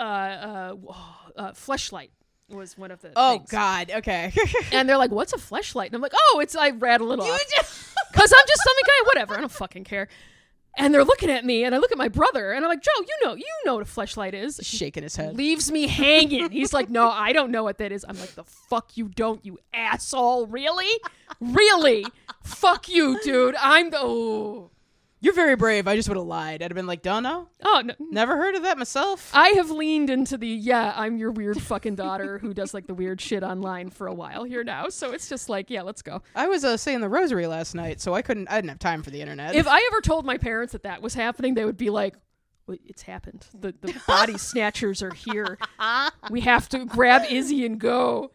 Fleshlight. Was one of the things. God, okay. And they're like, what's a fleshlight? And I'm like, I rattle it off. Because I'm just some guy, whatever, I don't fucking care. And they're looking at me, and I look at my brother, and I'm like, Joe, you know what a fleshlight is. Shaking his head. Leaves me hanging. He's like, no, I don't know what that is. I'm like, the fuck you don't, you asshole. Really? Really? Fuck you, dude. You're very brave. I just would have lied. I'd have been like, don't know. Oh, no. Never heard of that myself. I have leaned into I'm your weird fucking daughter who does like the weird shit online for a while here now. So it's just like, yeah, let's go. I was saying the rosary last night, so I didn't have time for the internet. If I ever told my parents that was happening, they would be like, well, it's happened. The body snatchers are here. We have to grab Izzy and go.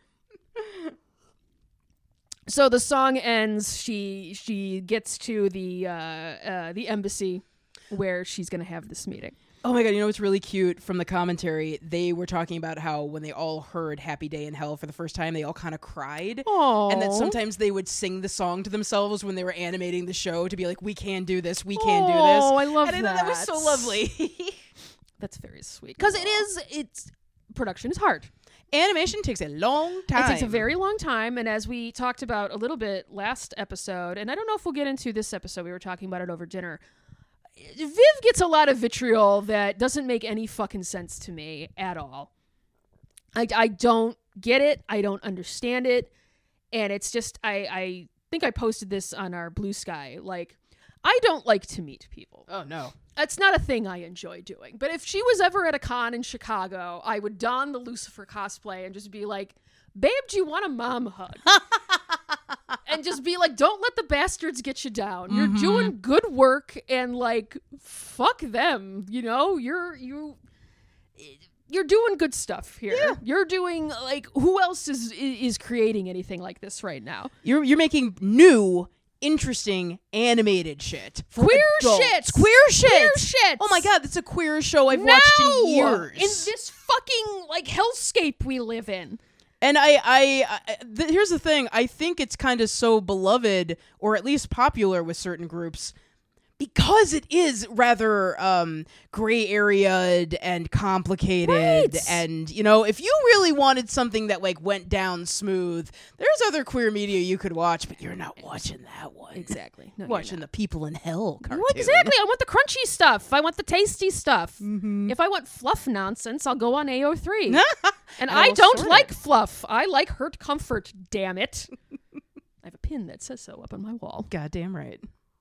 So the song ends. She gets to the embassy where she's going to have this meeting. Oh my God, you know what's really cute from the commentary? They were talking about how when they all heard Happy Day in Hell for the first time, they all kind of cried. Aww. And that sometimes they would sing the song to themselves when they were animating the show to be like, we can do this, we can do this. Oh, I love that. And I thought that was so lovely. That's very sweet. Because production is hard. Animation takes a long time. It takes a very long time, and as we talked about a little bit last episode, and I don't know if we'll get into this episode, we were talking about it over dinner, Viv gets a lot of vitriol that doesn't make any fucking sense to me at all. I don't get it. I don't understand it. And it's just, I think I posted this on our Blue Sky. Like, I don't like to meet people. Oh, no. It's not a thing I enjoy doing. But if she was ever at a con in Chicago, I would don the Lucifer cosplay and just be like, babe, do you want a mom hug? And just be like, don't let the bastards get you down. You're doing good work, and like, fuck them. You know, you're doing good stuff here. Yeah. You're doing, like, who else is creating anything like this right now? You're making new, interesting animated shit. Queer shit. Oh my God, that's a queer show I've watched in years. In this fucking like hellscape we live in. And here's the thing. I think it's kind of so beloved, or at least popular with certain groups, because it is rather gray areaed and complicated. Right. And, you know, if you really wanted something that like went down smooth, there's other queer media you could watch, but you're not watching that one. Exactly. No, watching the People in Hell cartoon. Well, exactly. I want the crunchy stuff. I want the tasty stuff. If I want fluff nonsense, I'll go on AO3. And I don't like fluff. I like hurt comfort, damn it. I have a pin that says so up on my wall. Goddamn right.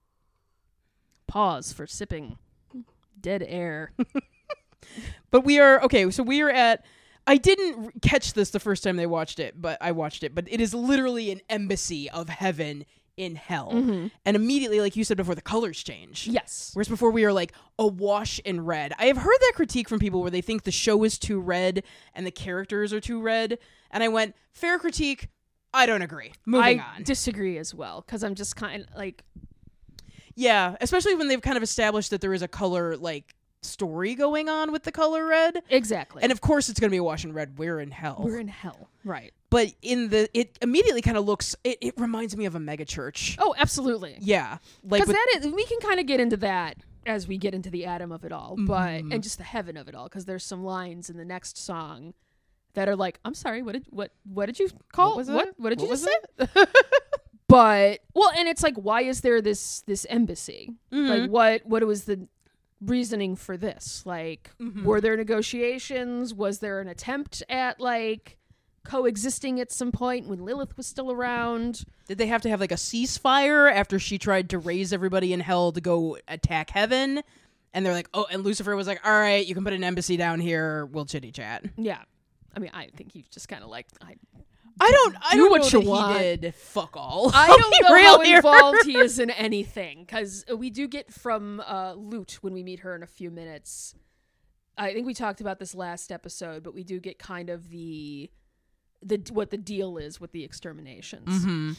Pause for sipping dead air. But we are at, I didn't catch this the first time I watched it, but it is literally an embassy of heaven in hell. And immediately, like you said before, the colors change. Yes. Whereas before we were like awash in red. I have heard that critique from people where they think the show is too red and the characters are too red. And I went, fair critique. I don't agree. Moving on. I disagree as well, because I'm just kind of like... Yeah, especially when they've kind of established that there is a color, like, story going on with the color red. Exactly. And of course it's going to be a wash in red. We're in hell. We're in hell. Right. But it immediately kind of looks, it reminds me of a mega church. Oh, absolutely. Yeah. Because we can kind of get into that as we get into the Adam of it all, but and just the heaven of it all, because there's some lines in the next song that are like, I'm sorry, what did you call? What did you say? But, well, and it's like, why is there this embassy? Like, what was the reasoning for this? Like, were there negotiations? Was there an attempt at, like, coexisting at some point when Lilith was still around? Did they have to have, like, a ceasefire after she tried to raise everybody in hell to go attack heaven? And they're like, oh, and Lucifer was like, all right, you can put an embassy down here. We'll chitty chat. Yeah. I mean, I think he's just kind of like... I don't what know you that want. He did fuck all. I don't know how involved he is in anything, because we do get from Lute when we meet her in a few minutes. I think we talked about this last episode, but we do get kind of the what the deal is with the exterminations.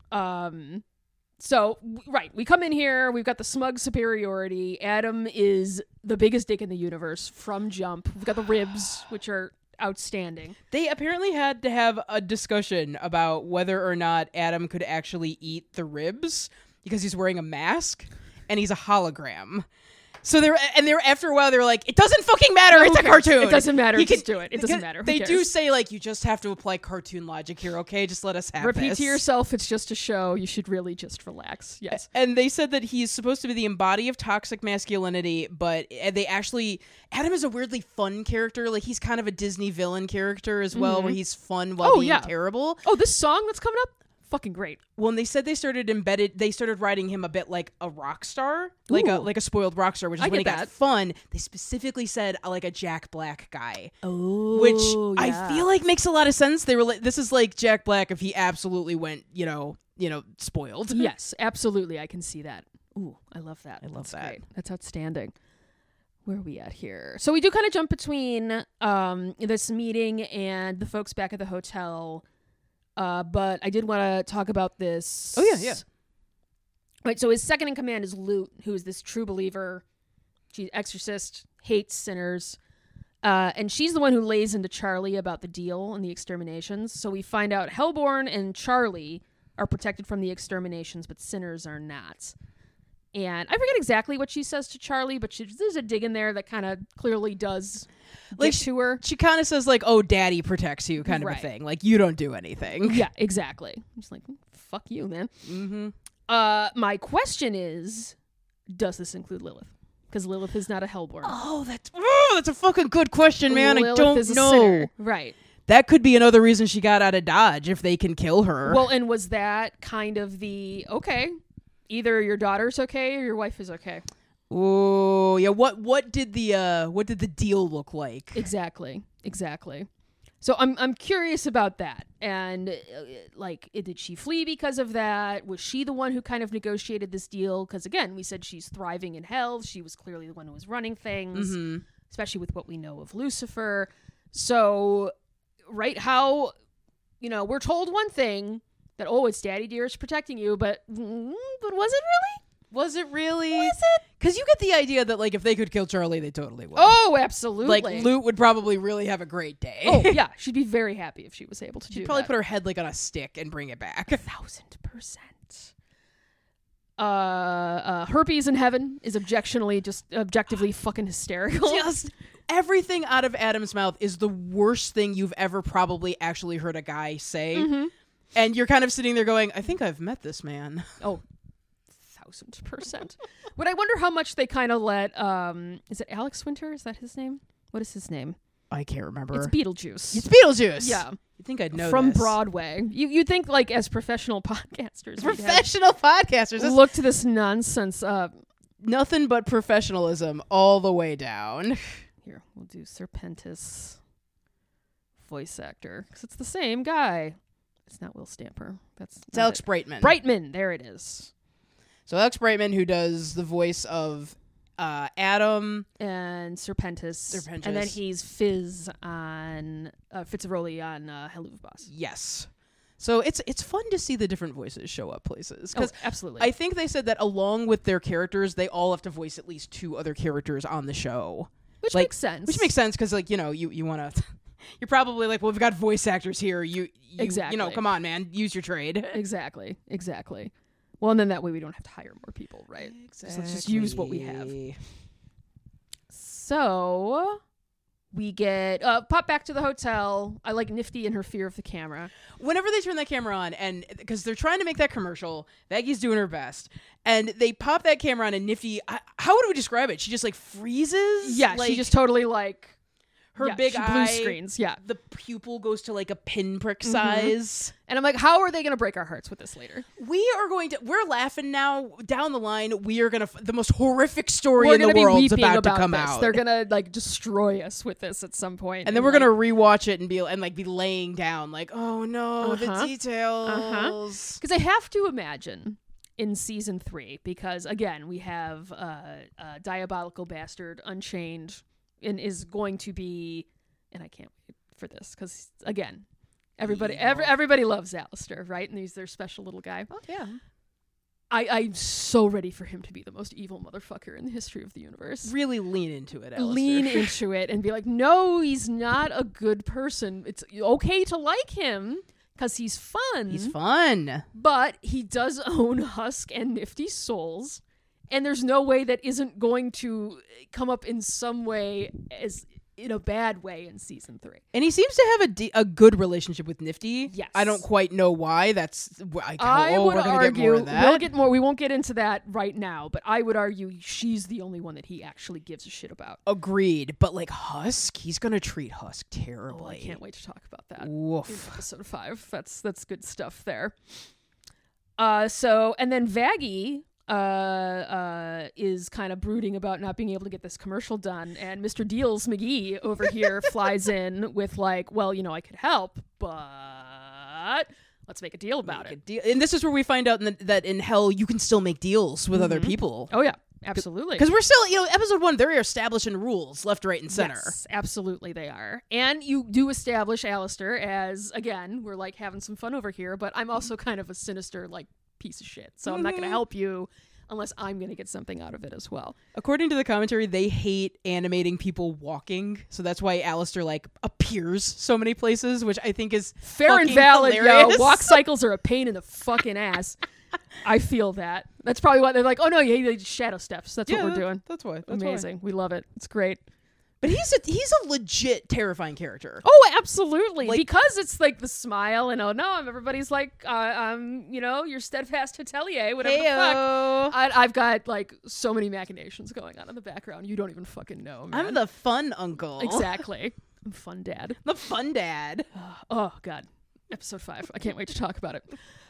So, right, we come in here, we've got the smug superiority. Adam is the biggest dick in the universe from jump. We've got the ribs, which are outstanding. They apparently had to have a discussion about whether or not Adam could actually eat the ribs because he's wearing a mask and he's a hologram. So they were after a while they were like, it doesn't fucking matter. It's a cartoon. It doesn't matter. You Just can- do it. It doesn't matter. Who They cares? do say like you just have to apply cartoon logic here. Okay, just let us have Repeat this. to yourself. It's just a show. You should really just relax. Yes. And they said that he's supposed to be the embody of toxic masculinity, but they actually Adam is a weirdly fun character. Like he's kind of a Disney villain character as well, where he's fun while being terrible. Oh, this song that's coming up, fucking great. Well, and they said they started writing him a bit like a rock star, like a spoiled rock star, which is I when he get got that. fun. They specifically said like a Jack Black guy, Oh, which I feel like makes a lot of sense. They were like, this is like Jack Black if he absolutely went, spoiled. Yes, absolutely. I can see that. Ooh, I love that. love That's that. Great. That's outstanding. Where are we at here? So we do kind of jump between this meeting and the folks back at the hotel. But I did want to talk about this. Oh, yeah. Right, so his second in command is Lute, who is this true believer. She's exorcist, hates sinners. And she's the one who lays into Charlie about the deal and the exterminations. So we find out Hellborn and Charlie are protected from the exterminations, but sinners are not. And I forget exactly what she says to Charlie, but there's a dig in there that kind of clearly does Like, get to her. She kind of says like, "Oh, Daddy protects you," kind of a Right. thing. Like you don't do anything. Yeah, exactly. I'm just like, fuck you, man. Mm-hmm. My question is, does this include Lilith? Because Lilith is not a Hellborn. Oh, that's a fucking good question, man. Lilith I don't is a know. sinner. Right. That could be another reason she got out of Dodge if they can kill her. Well, and was that kind of the, okay, either your daughter's okay or your wife is okay? Oh, yeah. What did the deal look like? Exactly. So I'm curious about that. And did she flee because of that? Was she the one who kind of negotiated this deal? Because again, we said she's thriving in hell. She was clearly the one who was running things, especially with what we know of Lucifer. So, right, how, we're told one thing that, oh, it's Daddy Dearest protecting you, but was it really? Was it really? Was it? Because you get the idea that like if they could kill Charlie, they totally would. Oh, absolutely. Like Lute would probably really have a great day. Oh, yeah. She'd be very happy if she was able to do She'd probably that. put her head like on a stick and bring it back. 1000%. Herpes in heaven is objectively fucking hysterical. Just everything out of Adam's mouth is the worst thing you've ever probably actually heard a guy say. Mm-hmm. And you're kind of sitting there going, I think I've met this man. Oh, 1000%. But I wonder how much they kind of let, is it Alex Winter? Is that his name? What is his name? I can't remember. It's Beetlejuice. It's Beetlejuice. Yeah. You think I'd know From this. Broadway. You'd think like as professional podcasters. we'd have Professional podcasters. That's looked this nonsense up. nothing but professionalism all the way down. Here, we'll do Serpentis voice actor. Because it's the same guy. It's not Will Stamper. It's not Alex it. Brightman. Brightman. There it is. So Alex Brightman, who does the voice of Adam And Serpentis. And then he's Fizz on Fitzaroli on Helluva Boss. Yes. So it's fun to see the different voices show up places. Because absolutely. I think they said that along with their characters, they all have to voice at least 2 other characters on the show. Which like, makes sense. Which makes sense because, like, you want to... You're probably like, well, we've got voice actors here. You Exactly. Come on, man. Use your trade. Exactly. Well, and then that way we don't have to hire more people, right? Exactly. So let's just use what we have. So we get pop back to the hotel. I like Nifty and her fear of the camera. Whenever they turn that camera on, and because they're trying to make that commercial, Maggie's doing her best, and they pop that camera on, and Nifty, how would we describe it? She just like freezes. Yeah, like, she just totally like her big she eye blue screens. Yeah, the pupil goes to like a pinprick size. and I'm like, how are they going to break our hearts with this later? We're laughing now. Down the line, we are gonna the most horrific story We're in the gonna be world is weeping about to about come this. out. They're gonna like destroy us with this at some point, and then we're gonna rewatch it and be laying down like, oh no, the details. because I have to imagine in season 3, because again we have Diabolical Bastard Unchained and is going to be, and I can't wait for this because again everybody loves Alistair, right? And he's their special little guy. Oh yeah. I'm so ready for him to be the most evil motherfucker in the history of the universe. Really lean into it, Alistair. Lean into it and be like, no, he's not a good person. It's okay to like him because he's fun. He's fun. But he does own Husk and Nifty souls. and there's no way that isn't going to come up in some way as in a bad way in season 3. And he seems to have a good relationship with Nifty. Yes. I don't quite know why. That's I would we're gonna argue get more of that. we'll get more. We won't get into that right now, but I would argue she's the only one that he actually gives a shit about. Agreed. But like Husk, he's gonna treat Husk terribly. Oh, I can't wait to talk about that. Woof. In episode 5. That's good stuff there. So and then Vaggie is kind of brooding about not being able to get this commercial done, and Mr. Deals McGee over here flies in with like, well, I could help, but let's make a deal about it. And this is where we find out that in Hell you can still make deals with other people. Oh yeah, absolutely. Because we're still, episode 1, they're establishing rules left, right, and center. Yes, absolutely they are. And you do establish Alistair as, again, we're like having some fun over here, but I'm also kind of a sinister like piece of shit. So I'm not going to help you unless I'm going to get something out of it as well. According to the commentary, they hate animating people walking, so that's why Alistair like appears so many places, which I think is fair and valid. Hilarious. Yo, walk cycles are a pain in the fucking ass. I feel that. That's probably why they're like, oh no, yeah, shadow steps. That's what we're doing. That's why. Amazing. We love it. It's great. But he's a legit terrifying character. Oh, absolutely. Like, because it's like the smile and oh no, everybody's like, your steadfast hotelier, whatever the fuck. I've got like so many machinations going on in the background. You don't even fucking know, man. I'm the fun uncle. Exactly. I'm fun dad. The fun dad. Oh God. Episode 5. I can't wait to talk about it.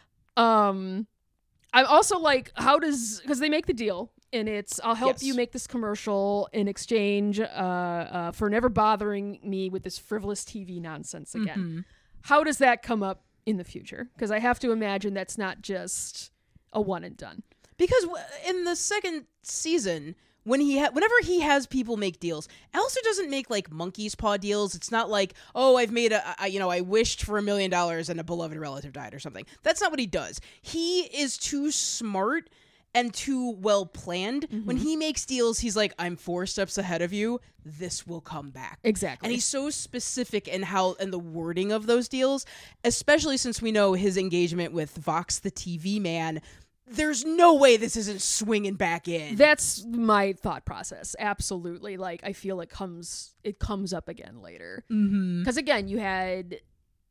I'm also like, because they make the deal. And it's, I'll help you make this commercial in exchange for never bothering me with this frivolous TV nonsense again. Mm-hmm. How does that come up in the future? Because I have to imagine that's not just a one and done. Because in the second season, whenever he has people make deals, Alistair doesn't make like monkey's paw deals. It's not like, oh, I've made I wished for $1 million and a beloved relative died or something. That's not what he does. He is too smart and too well planned. Mm-hmm. When he makes deals, he's like, I'm 4 steps ahead of you. This will come back. Exactly. And he's so specific in the wording of those deals, especially since we know his engagement with Vox the TV man. There's no way this isn't swinging back in. That's my thought process. Absolutely. Like, I feel it comes up again later. Because again, you had,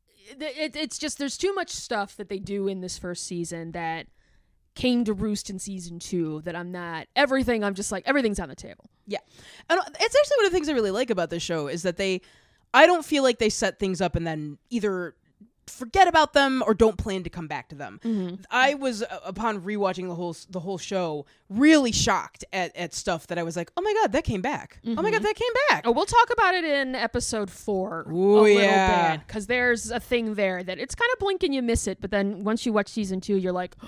it's just, there's too much stuff that they do in this first season that came to roost in season 2 that I'm just like, everything's on the table. Yeah. And it's actually one of the things I really like about this show is that I don't feel like they set things up and then either forget about them or don't plan to come back to them. Mm-hmm. I was, upon rewatching the whole show, really shocked at stuff that I was like, oh my God, that came back. Mm-hmm. Oh my God, that came back. Oh, we'll talk about it in episode 4 a little bit, because there's a thing there that it's kind of blink and you miss it, but then once you watch season 2, you're like,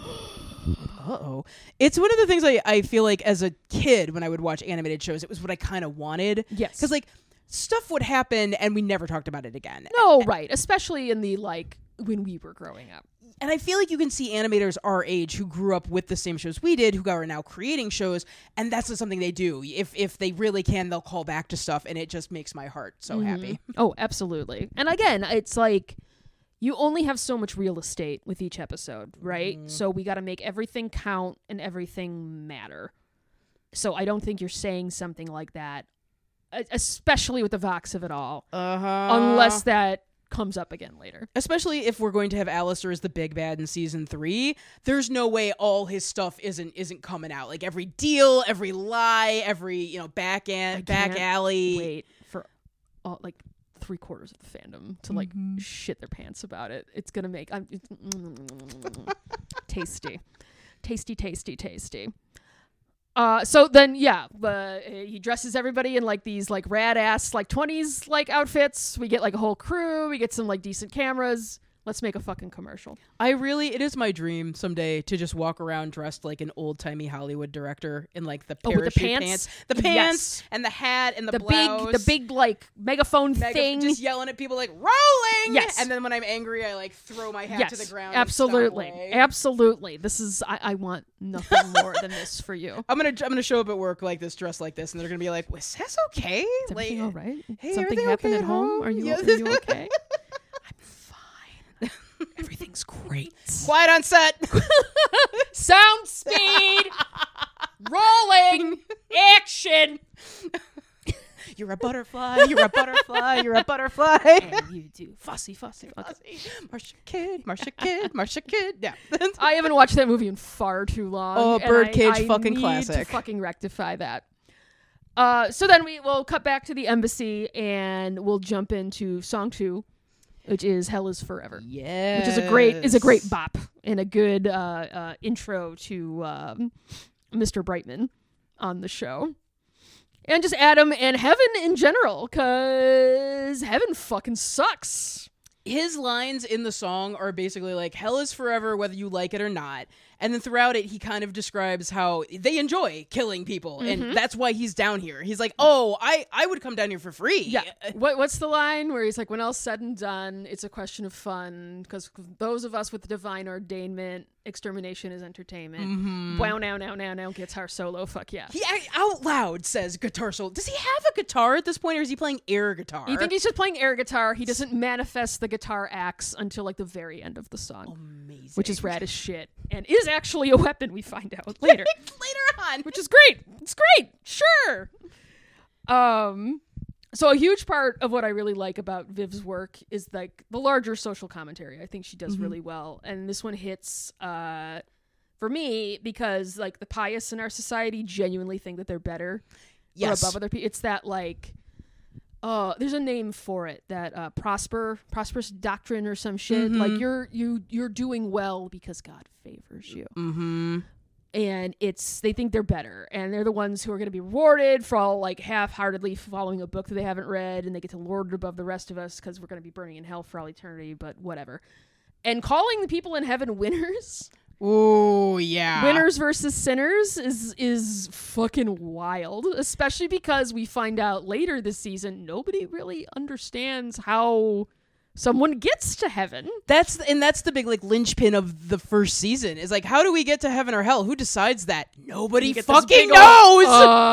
uh-oh. It's one of the things I feel like as a kid when I would watch animated shows, it was what I kind of wanted. Yes. Because like stuff would happen and we never talked about it again. No, right. Especially in the like when we were growing up. And I feel like you can see animators our age who grew up with the same shows we did, who are now creating shows, and that's not something they do. If they really can, they'll call back to stuff, and it just makes my heart so happy. Oh, absolutely. And again, it's like, you only have so much real estate with each episode, right? So we got to make everything count and everything matter. So I don't think you're saying something like that, especially with the Vox of it all, unless that comes up again later. Especially if we're going to have Alistair as the big bad in season 3, there's no way all his stuff isn't coming out. Like every deal, every lie, every back alley. Wait for like 3/4 of the fandom to like shit their pants about it. It's gonna make tasty. So then he dresses everybody in like these like rad ass like 20s like outfits. We get like a whole crew. We get some like decent cameras. Let's make a fucking commercial. It is my dream someday to just walk around dressed like an old-timey Hollywood director in like the parachute pants. The pants yes. And the hat and the blouse. The big like megaphone thing. Just yelling at people like, rolling! Yes. And then when I'm angry, I like throw my hat to the ground. Absolutely. This is, I want nothing more than this for you. I'm gonna show up at work like this, dressed like this, and they're gonna be like, was this okay? Is everything all right? Hey, something happened at home? Are you okay? Everything's great. Quiet on set. Sound speed. Rolling action. You're a butterfly. You're a butterfly. You're a butterfly. And you do fussy. Marcia Kid. Yeah. I haven't watched that movie in far too long. Oh, and Birdcage I fucking need classic. to fucking rectify that. So then we will cut back to the embassy and we'll jump into song 2, which is Hell is Forever. Yeah. Which is a great bop and a good intro to Mr. Brightman on the show. And just Adam and Heaven in general, because Heaven fucking sucks. His lines in the song are basically like, hell is forever whether you like it or not. And then throughout it, he kind of describes how they enjoy killing people. And that's why he's down here. He's like, oh, I would come down here for free. Yeah. What's the line where he's like, when all's said and done, it's a question of fun, because those of us with divine ordainment, extermination is entertainment. Wow, now, guitar solo, fuck yeah. He out loud says guitar solo. Does he have a guitar at this point, or is he playing air guitar? You think he's just playing air guitar? He doesn't manifest the guitar axe until like the very end of the song. Amazing. Which is rad as shit. And is actually a weapon, we find out later. Later on. Which is great. It's great. Sure. So a huge part of what I really like about Viv's work is like the larger social commentary. I think she does really well. And this one hits for me because like the pious in our society genuinely think that they're better or above other people. It's that like there's a name for it, that prosperous doctrine or some shit. Like you're doing well because God favors you. And they think they're better, and they're the ones who are going to be rewarded for all like half-heartedly following a book that they haven't read, and they get to lord it above the rest of us because we're going to be burning in hell for all eternity, but whatever. And calling the people in heaven winners. Oh yeah. Winners versus sinners is fucking wild, especially because we find out later this season nobody really understands how someone gets to heaven. That's the big like linchpin of the first season. Is like, how do we get to heaven or hell? Who decides that? Nobody fucking knows.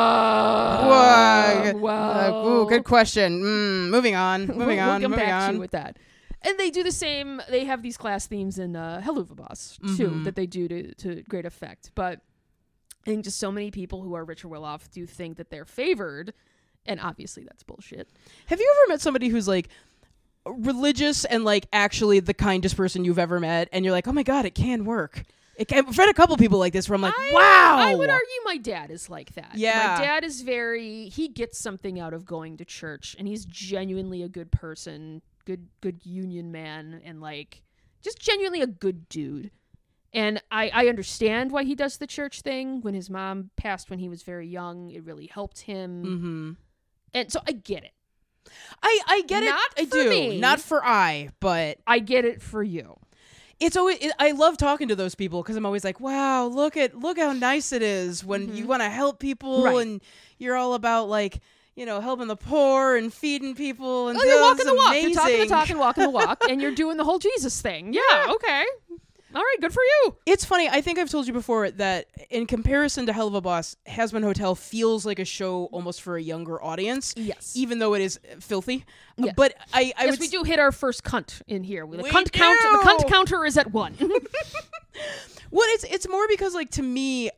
Wow. Ooh, good question. Moving on. We'll come back to you with that. And they do the same. They have these class themes in Helluva Boss too that they do to great effect. But I think just so many people who are rich or well off do think that they're favored, and obviously that's bullshit. Have you ever met somebody who's like religious and like actually the kindest person you've ever met, and you're like, oh my god, it can work? I've read a couple people like this where I'm like, wow. I would argue my dad is like that. Yeah. My dad is he gets something out of going to church, and he's genuinely a good person, good union man, and like just genuinely a good dude. And I understand why he does the church thing. When his mom passed when he was very young, it really helped him. And so I get it. I get it. Not I for do. me. Not for but I get it for you. It's always. I love talking to those people because I'm always like, wow, look how nice it is when you want to help people, and you're all about like, you know, helping the poor and feeding people. And you're walking the walk. Amazing. You're talking the talk and walking the walk, and you're doing the whole Jesus thing. Yeah. Okay. All right, good for you. It's funny. I think I've told you before that in comparison to Helluva Boss, Hazbin Hotel feels like a show almost for a younger audience. Yes. Even though it is filthy. Yes. But we do hit our first cunt in here. The We cunt do. count. The cunt counter is at 1. Well, it's more because like to me,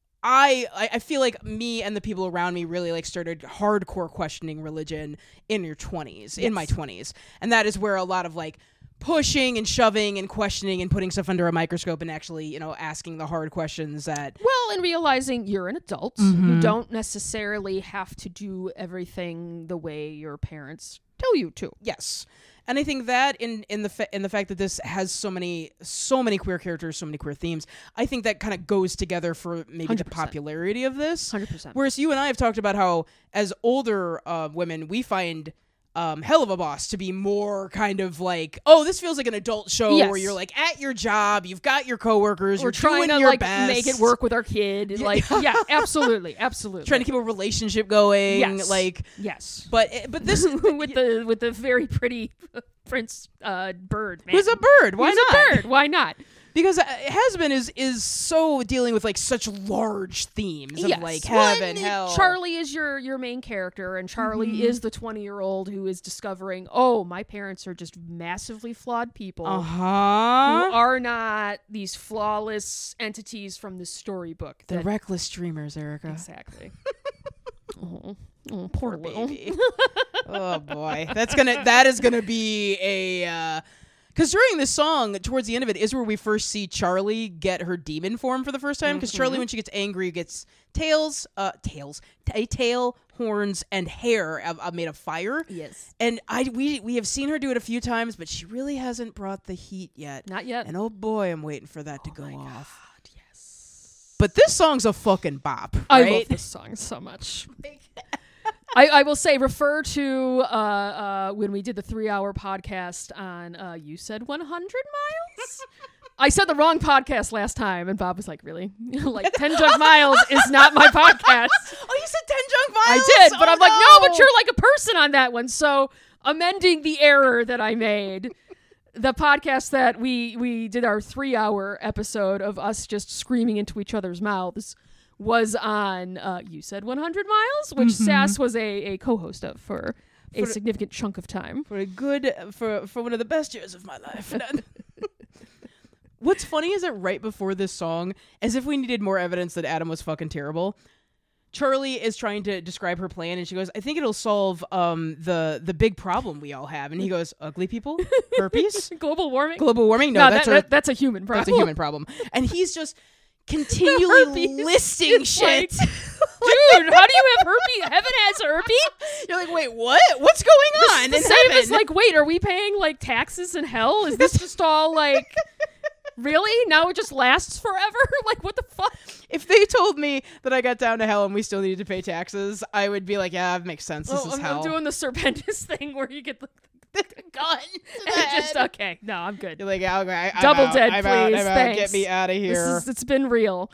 I feel like me and the people around me really like started hardcore questioning religion in your 20s, in my 20s, and that is where a lot of like pushing and shoving and questioning and putting stuff under a microscope and actually, you know, asking the hard questions that... Well, and realizing you're an adult. You don't necessarily have to do everything the way your parents tell you to. Yes. And I think that in the fact that this has so many queer characters, so many queer themes, I think that kind of goes together for maybe 100%. the popularity of this. 100%. Whereas you and I have talked about how, as older women, we find Helluva Boss to be more kind of like, oh, this feels like an adult show where you're like at your job, you've got your coworkers, we're you're trying doing to your like best. make it work with our kid. Like, yeah, absolutely. Trying to keep a relationship going. Yes. Like, yes. But this with the very pretty Prince bird man. Who's a bird? Why He's not? a bird. Why not? Because Has-Been is so dealing with like such large themes of like heaven, hell. Charlie is your main character, and Charlie is the 20-year-old who is discovering, oh, my parents are just massively flawed people who are not these flawless entities from the storybook. The reckless dreamers, Erica. Exactly. Poor baby. Oh boy, that is gonna be a. Because during this song, towards the end of it, is where we first see Charlie get her demon form for the first time. Because Charlie, when she gets angry, gets a tail, horns, and hair made of fire. Yes. And we have seen her do it a few times, but she really hasn't brought the heat yet. Not yet. And oh boy, I'm waiting for that to go off. God, yes. But this song's a fucking bop, right? I love this song so much. I will say, refer to when we did the 3-hour podcast on You Said 100 Miles? I said the wrong podcast last time, and Bob was like, really? Like, 10 Junk Miles is not my podcast. Oh, you said 10 Junk Miles? I did, but I'm like, no, but you're like a person on that one. So, amending the error that I made, the podcast that we did our 3-hour episode of us just screaming into each other's mouths was on You Said 100 Miles, which Sass was a co-host of for a significant chunk of time. For one of the best years of my life. What's funny is that right before this song, as if we needed more evidence that Adam was fucking terrible, Charlie is trying to describe her plan, and she goes, I think it'll solve the big problem we all have. And he goes, ugly people? Herpes? Global warming? Global warming? No, that's a human problem. That's a human problem. And he's just continually listing shit. Dude, how do you have herpes? Heaven has herpes? You're like, wait, what? What's going on? The same as like, wait, are we paying like taxes in hell? Is this just all like, really? Now it just lasts forever? Like, what the fuck? If they told me that I got down to hell and we still needed to pay taxes, I would be like, yeah, it makes sense. This is hell. I'm doing the Serpentis thing where you get the gun and just okay. No, I'm good. You're like, yeah, okay, double dead, please. I'm out. Thanks. Get me out of here. It's been real.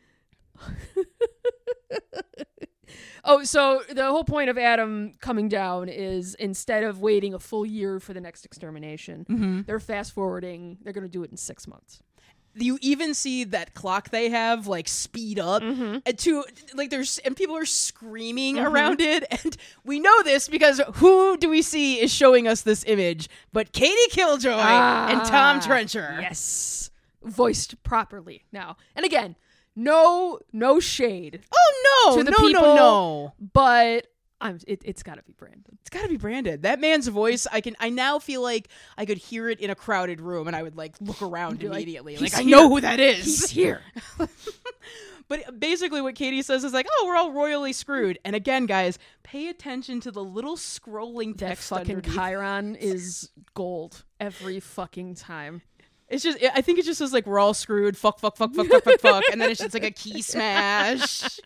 Oh, so the whole point of Adam coming down is instead of waiting a full year for the next extermination, they're fast forwarding. They're going to do it in 6 months. You even see that clock they have like speed up and people are screaming around it, and we know this because who do we see is showing us this image but Katie Killjoy and Tom Trencher. Yes, voiced properly now. And again, no shade. Oh no, to the people, no. But it's got to be Brandon. It's got to be Brandon. That man's voice, I now feel like I could hear it in a crowded room and I would like look around immediately. Like I know who that is. He's here. But basically what Katie says is like, oh, we're all royally screwed. And again, guys, pay attention to the little scrolling text fucking underneath. Chiron is gold every fucking time. It's just, I think it just says like, we're all screwed. Fuck. And then it's just like a key smash.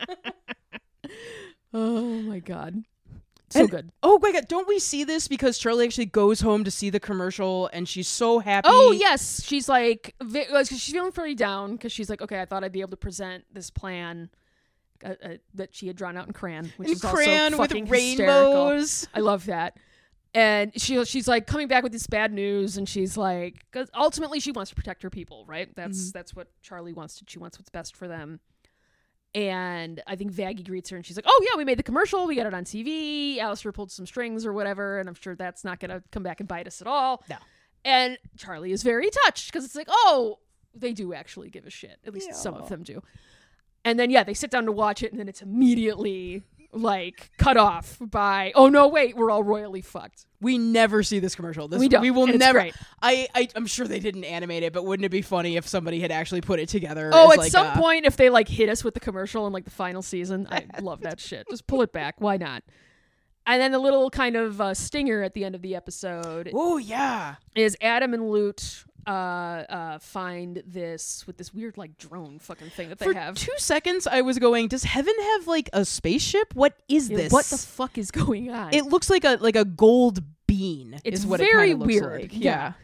Oh my God. So good. Oh my God. Don't we see this because Charlie actually goes home to see the commercial and she's so happy. Oh yes. She's like, she's feeling pretty down because she's like, okay, I thought I'd be able to present this plan that she had drawn out in crayon, which is crayon also fucking with rainbows. Hysterical. I love that. And she's like coming back with this bad news, and she's like, because ultimately she wants to protect her people, right? That's what Charlie wants. She wants what's best for them. And I think Vaggie greets her, and she's like, oh yeah, we made the commercial, we got it on TV, Alistair pulled some strings or whatever, and I'm sure that's not gonna come back and bite us at all. No. And Charlie is very touched because it's like, oh, they do actually give a shit. At least some of them do. And then they sit down to watch it, and then it's immediately like cut off by, oh no, wait, we're all royally fucked. We never see this commercial. We don't. We will and never. It's great. I'm sure they didn't animate it, but wouldn't it be funny if somebody had actually put it together? Oh, at some point, if they like hit us with the commercial in like the final season, I love that shit. Just pull it back. Why not? And then the little kind of stinger at the end of the episode. Oh yeah, is Adam and Lute find this with this weird like drone fucking thing that they have. For 2 seconds I was going, does heaven have like a spaceship? What is this? What the fuck is going on? It looks like a gold bean. It's is what very it looks weird. Like. Yeah.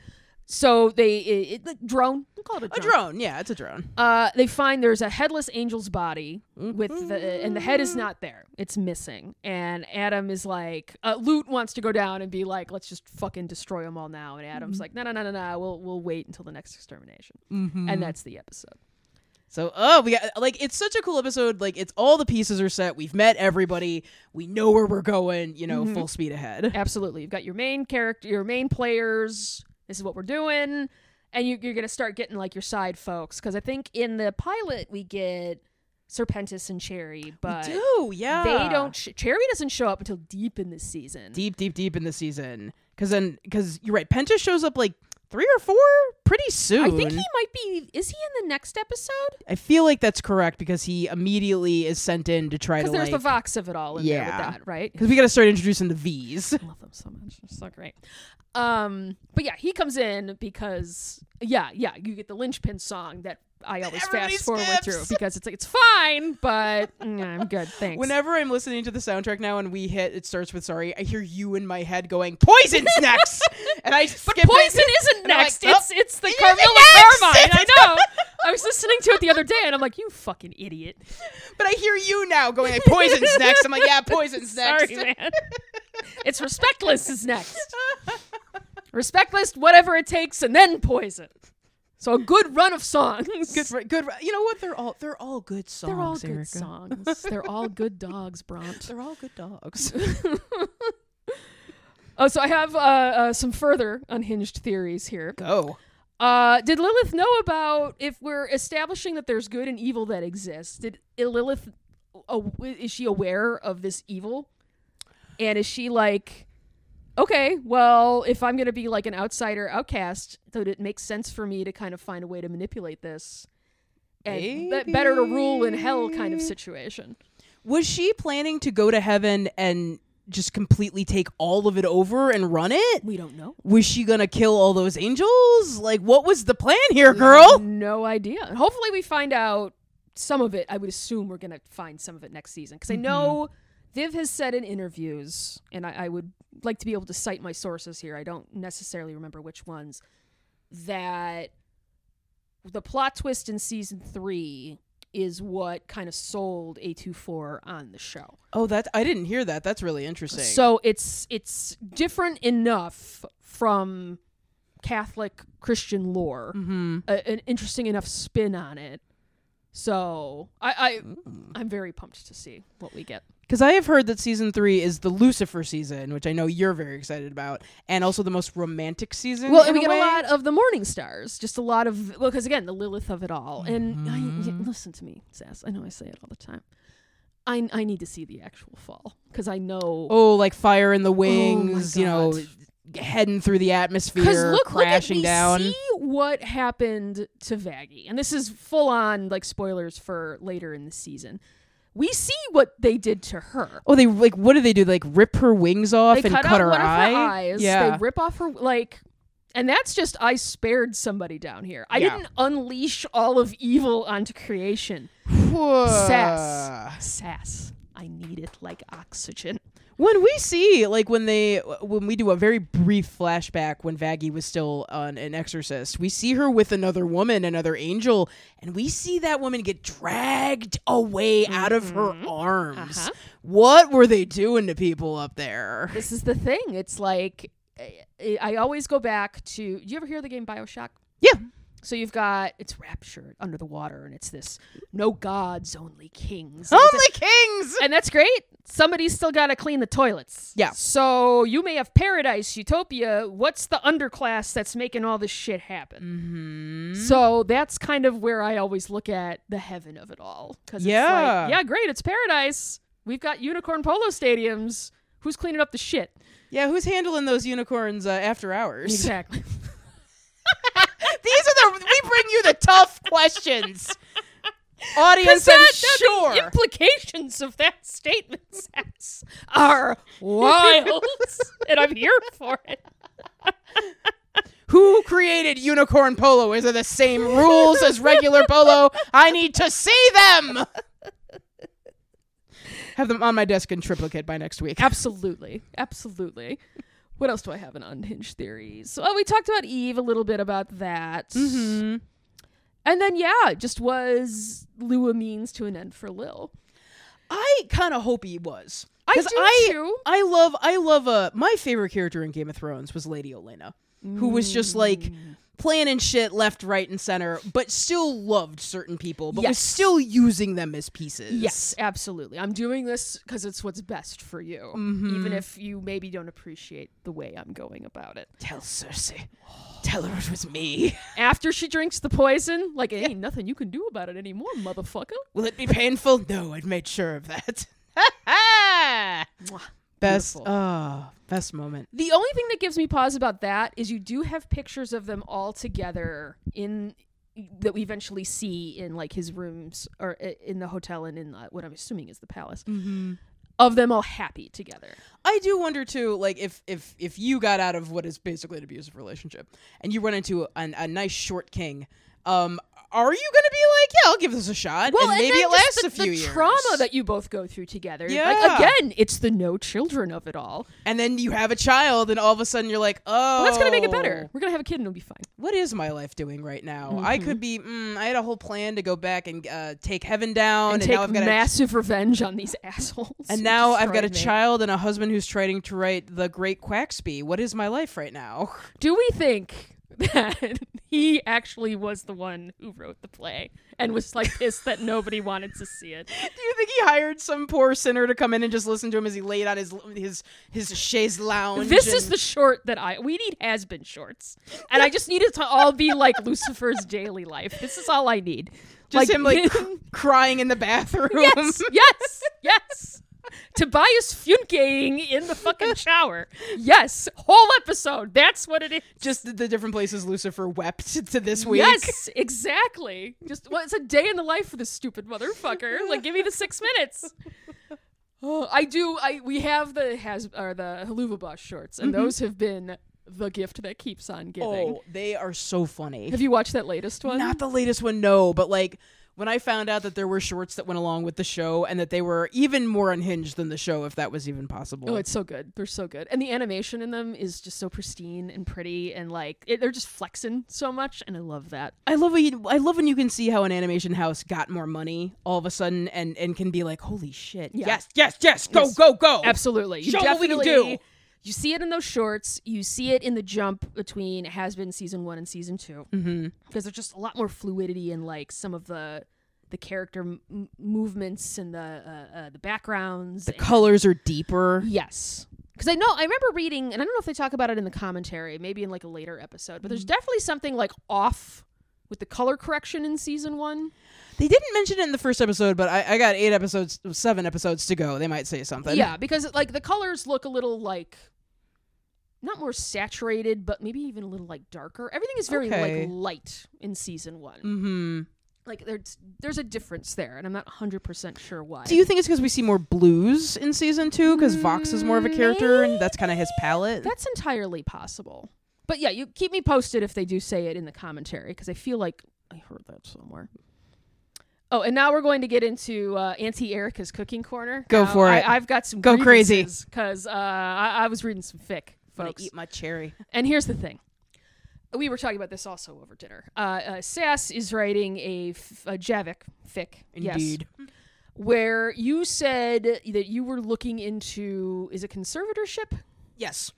So they drone. We'll call it A drone. Yeah, it's a drone. They find there's a headless angel's body and the head is not there. It's missing. And Adam is like, Lute wants to go down and be like, let's just fucking destroy them all now. And Adam's like, no. We'll wait until the next extermination. And that's the episode. So, we got, like, it's such a cool episode. Like, it's all the pieces are set. We've met everybody. We know where we're going, full speed ahead. Absolutely. You've got your main character, your main players. This is what we're doing. And you're going to start getting, like, your side folks. Because I think in the pilot, we get Serpentis and Cherry. But we do, yeah. They don't... Cherry doesn't show up until deep in the season. Deep in the season. Because you're right. Pentas shows up, like, 3 or 4 pretty soon. I think he might be... Is he in the next episode? I feel like that's correct because he immediately is sent in to try to, because there's the Vox of it all in there with that, right? Because we got to start introducing the V's. I love them so much. They're so great. But yeah, he comes in because... Yeah, you get the linchpin song that I always fast forward through because it's like, it's fine, but I'm good, thanks. Whenever I'm listening to the soundtrack now and it starts with Sorry, I hear you in my head going, Poison's next! And I skip But Poison isn't next. Like, it's the Carmilla Carmine. I know. I was listening to it the other day and I'm like, you fucking idiot. But I hear you now going, like, Poison's next. I'm like, yeah, Poison's next. Sorry, man. It's Respectless is next. Respectless, whatever it takes, and then Poison. So a good run of songs. Good. You know what? They're all good songs. They're all good Erica. songs. They're all good dogs, Bront. They're all good dogs. Oh, so I have some further unhinged theories here. Go. Did Lilith know about, if we're establishing that there's good and evil that exists, did Lilith, is she aware of this evil? And is she like, okay, well, if I'm going to be like an outsider outcast, so it makes sense for me to kind of find a way to manipulate this. And better to rule in hell kind of situation. Was she planning to go to heaven and just completely take all of it over and run it? We don't know. Was she going to kill all those angels? Like, what was the plan here, girl? No idea. And hopefully we find out some of it. I would assume we're going to find some of it next season. Because I know Viv has said in interviews, and I would like to be able to cite my sources here. I don't necessarily remember which ones. That the plot twist in season 3 is what kind of sold A24 on the show. Oh, I didn't hear that. That's really interesting. So it's different enough from Catholic Christian lore, an interesting enough spin on it. So I'm very pumped to see what we get. Because I have heard that season 3 is the Lucifer season, which I know you're very excited about, and also the most romantic season. Well, and we get a lot of the Morning Stars, just a lot of, because again, the Lilith of it all. And listen to me, Sass. I know I say it all the time. I need to see the actual fall because I know. Oh, like fire in the wings, heading through the atmosphere, crashing down. See what happened to Vaggie, and this is full on like spoilers for later in the season. We see what they did to her. Oh, they like, what do they do? Like rip her wings off and cut her one eye? Of her eyes. Yeah. They rip off her, like, and that's just, I spared somebody down here. I didn't unleash all of evil onto creation. Sass. I need it like oxygen. When we see, like, when we do a very brief flashback when Vaggie was still an exorcist, we see her with another woman, another angel, and we see that woman get dragged away out of her arms. What were they doing to people up there? This is the thing. It's like, I always go back to, do you ever hear the game BioShock? Yeah. So you've got, it's Rapture under the water, and it's this no gods, only kings. Only kings! And that's great. Somebody's still got to clean the toilets. Yeah. So you may have paradise, utopia. What's the underclass that's making all this shit happen? So that's kind of where I always look at the heaven of it all. Because it's like, yeah, great, it's paradise. We've got unicorn polo stadiums. Who's cleaning up the shit? Yeah, who's handling those unicorns after hours? Exactly. We bring you the tough questions. Audience, I'm sure. The implications of that statement, Sass, are wild. And I'm here for it. Who created unicorn polo? Is it the same rules as regular polo? I need to see them. Have them on my desk in triplicate by next week. Absolutely. What else do I have in unhinged theories? So, we talked about Eve, a little bit about that. Mm-hmm. And then, it just was Lou a means to an end for Lil. I kind of hope he was. I do too. I love my favorite character in Game of Thrones was Lady Olenna, who was just like planning shit left, right, and center, but still loved certain people, but was still using them as pieces. Yes, absolutely. I'm doing this because it's what's best for you, even if you maybe don't appreciate the way I'm going about it. Tell Cersei. Tell her it was me. After she drinks the poison, like, ain't nothing you can do about it anymore, motherfucker. Will it be painful? No, I'd made sure of that. Best moment. The only thing that gives me pause about that is you do have pictures of them all together that we eventually see in like his rooms or in the hotel and in what I'm assuming is the palace. Mm-hmm. Of them all happy together. I do wonder too, like if you got out of what is basically an abusive relationship and you run into a nice short king, are you going to be like, yeah, I'll give this a shot, well, and maybe it lasts a few years? The trauma that you both go through together. Yeah. Like, again, it's the no children of it all. And then you have a child, and all of a sudden you're like, oh. Well, that's going to make it better. We're going to have a kid, and it'll be fine. What is my life doing right now? I could be, I had a whole plan to go back and take heaven down. And take now I've got massive revenge on these assholes. And now I've got a child and a husband who's trying to write The Great Quacksby. What is my life right now? Do we think that he actually was the one who wrote the play and was like pissed that nobody wanted to see it? Do you think he hired some poor sinner to come in and just listen to him as he laid on his chaise lounge? This is the short that we need has-been shorts. And I just need it to all be like Lucifer's daily life. This is all I need. Just him crying in the bathroom. Yes. Tobias Funkeing in the fucking shower. Yes, whole episode. That's what it is. Just the different places Lucifer wept to this week. Yes, exactly. Just it's a day in the life for this stupid motherfucker. Like, give me the 6 minutes. Oh, we have the Haluva Boss shorts, and those have been the gift that keeps on giving. Oh, they are so funny. Have you watched that latest one? Not the latest one, no, but like when I found out that there were shorts that went along with the show and that they were even more unhinged than the show, if that was even possible. Oh, it's so good. They're so good. And the animation in them is just so pristine and pretty, and like they're just flexing so much, and I love that. I love when you can see how an animation house got more money all of a sudden and can be like, holy shit. Yeah. Yes. Go. Absolutely. Show what we can do. You see it in those shorts. You see it in the jump between Has Been Season 1 and Season 2. Because there's just a lot more fluidity in like some of the character movements and the backgrounds. The colors are deeper. Yes. Because I remember reading, and I don't know if they talk about it in the commentary, maybe in like a later episode, but there's definitely something like off with the color correction in Season 1. They didn't mention it in the first episode, but I got 7 episodes to go. They might say something. Yeah, because like the colors look a little like not more saturated, but maybe even a little like darker. Everything is very like light in Season 1. Mm-hmm. Like there's a difference there, and I'm not 100% sure why. Do you think it's because we see more blues in Season 2? Because Vox is more of a character, and that's kind of his palette? That's entirely possible. But yeah, you keep me posted if they do say it in the commentary, because I feel like I heard that somewhere. Oh, and now we're going to get into Auntie Erica's cooking corner. Go for it. I've got some go crazy because I was reading some fic, folks. Eat my cherry. And here's the thing. We were talking about this also over dinner. Sass is writing a Javik fic. Indeed. Yes, where you said that you were looking into, is it conservatorship? Yes.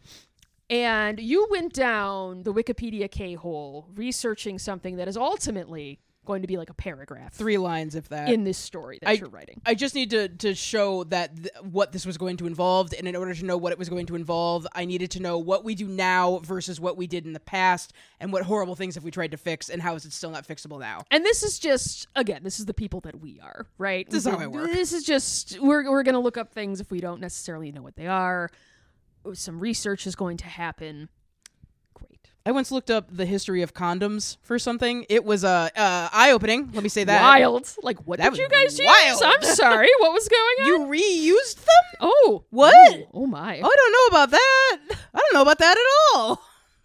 And you went down the Wikipedia K-hole researching something that is ultimately going to be like a paragraph. 3 lines, if that. In this story that you're writing. I just need to show that what this was going to involve, and in order to know what it was going to involve, I needed to know what we do now versus what we did in the past, and what horrible things have we tried to fix, and how is it still not fixable now. And this is just, again, this is the people that we are, right? This is how I work. This is just, we're going to look up things if we don't necessarily know what they are. Some research is going to happen. Great. I once looked up the history of condoms for something. It was eye-opening. Let me say that. Wild. Like, what did you guys use? I'm sorry. What was going on? You reused them? Oh. What? Ooh. Oh, my. Oh, I don't know about that. I don't know about that at all.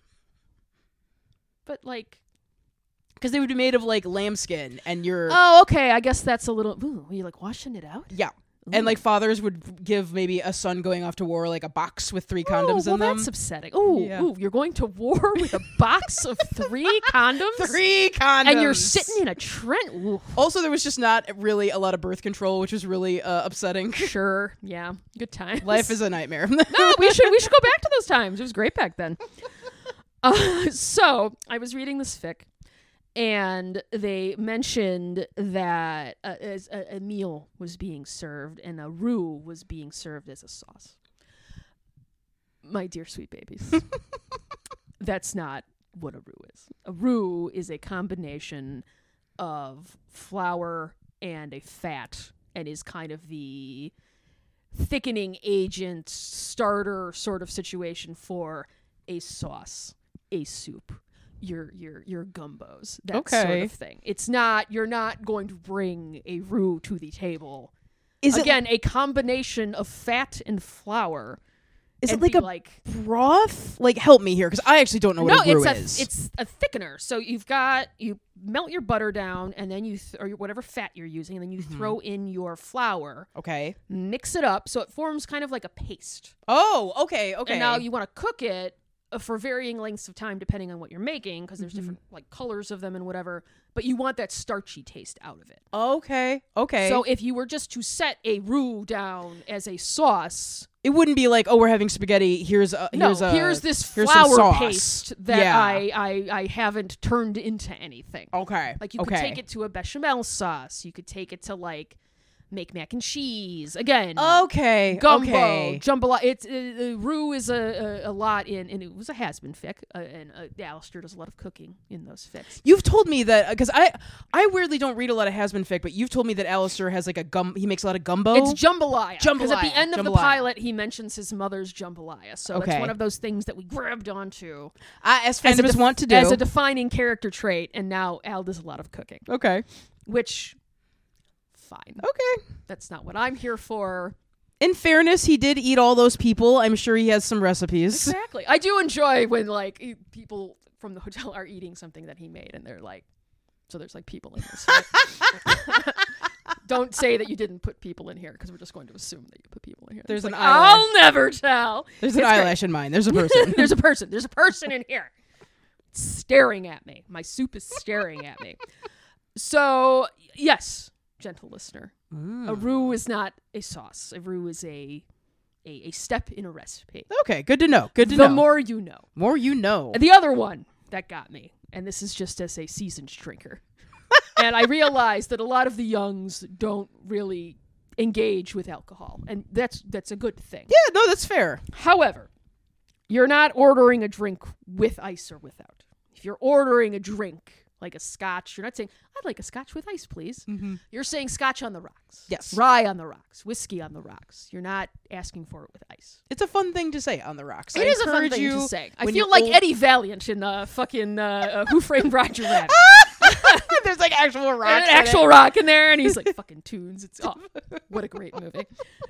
But, like... Because they would be made of, like, lambskin, and you're... Oh, okay. I guess that's a little... Ooh, are you, like, washing it out? Yeah. And like fathers would give maybe a son going off to war like a box with 3 condoms well, in them. That's upsetting. Ooh, you're going to war with a box of 3 condoms? 3 condoms. And you're sitting in a trench. Ooh. Also, there was just not really a lot of birth control, which was really upsetting. Sure. Yeah. Good times. Life is a nightmare. No, we should go back to those times. It was great back then. So I was reading this fic, and they mentioned that as a meal was being served and a roux was being served as a sauce. My dear sweet babies, that's not what a roux is. A roux is a combination of flour and a fat, and is kind of the thickening agent starter sort of situation for a sauce, a soup, your gumbos, that sort of thing. It's not, you're not going to bring a roux to the table. Is again a combination of fat and flour? Is it like a broth? Like, help me here, because I actually don't know what a roux is. It's a thickener. So you melt your butter down, and then or whatever fat you're using, and then you throw in your flour. Okay. Mix it up so it forms kind of like a paste. Oh, okay. And now you want to cook it for varying lengths of time depending on what you're making, because there's different like colors of them and whatever, but you want that starchy taste out of it. Okay. So if you were just to set a roux down as a sauce, it wouldn't be like, oh, we're having spaghetti, here's this flour paste that I haven't turned into anything. Okay. Like you could take it to a bechamel sauce, you could take it to like make mac and cheese. Again, okay, gumbo, jambalaya. It's roux is a lot in, and it was a has-been fic, and Alistair does a lot of cooking in those fics. You've told me that, because I weirdly don't read a lot of has-been fic, but you've told me that Alistair has like he makes a lot of gumbo. It's jambalaya. Because at the end of the pilot, he mentions his mother's jambalaya. So it's one of those things that we grabbed onto. As fandoms want to do. As a defining character trait, and now Al does a lot of cooking. Okay. Which... fine. Okay. That's not what I'm here for. In fairness, he did eat all those people. I'm sure he has some recipes. Exactly. I do enjoy when like people from the hotel are eating something that he made, and they're like, so there's like people in this. Right? Don't say that you didn't put people in here, because we're just going to assume that you put people in here. There's an eyelash. I'll never tell. There's an eyelash in mine. There's a person. There's a person. There's a person in here. It's staring at me. My soup is staring at me. So, yes, gentle listener. A roux is not a sauce. A roux is a step in a recipe. Okay, good to know. Good to know. The more you know. More you know. And the other one that got me, and this is just as a seasoned drinker, and I realized that a lot of the youngs don't really engage with alcohol, and that's a good thing. Yeah, no, that's fair. However, you're not ordering a drink with ice or without. If you're ordering a drink like a scotch, you're not saying, I'd like a scotch with ice, please. Mm-hmm. You're saying scotch on the rocks. Yes. Rye on the rocks. Whiskey on the rocks. You're not asking for it with ice. It's a fun thing to say, on the rocks. It is a fun thing to say. I feel like Eddie Valiant in fucking Who Framed Roger Rabbit. There's like actual rock. An actual rock in there, and he's like fucking tunes. It's what a great movie.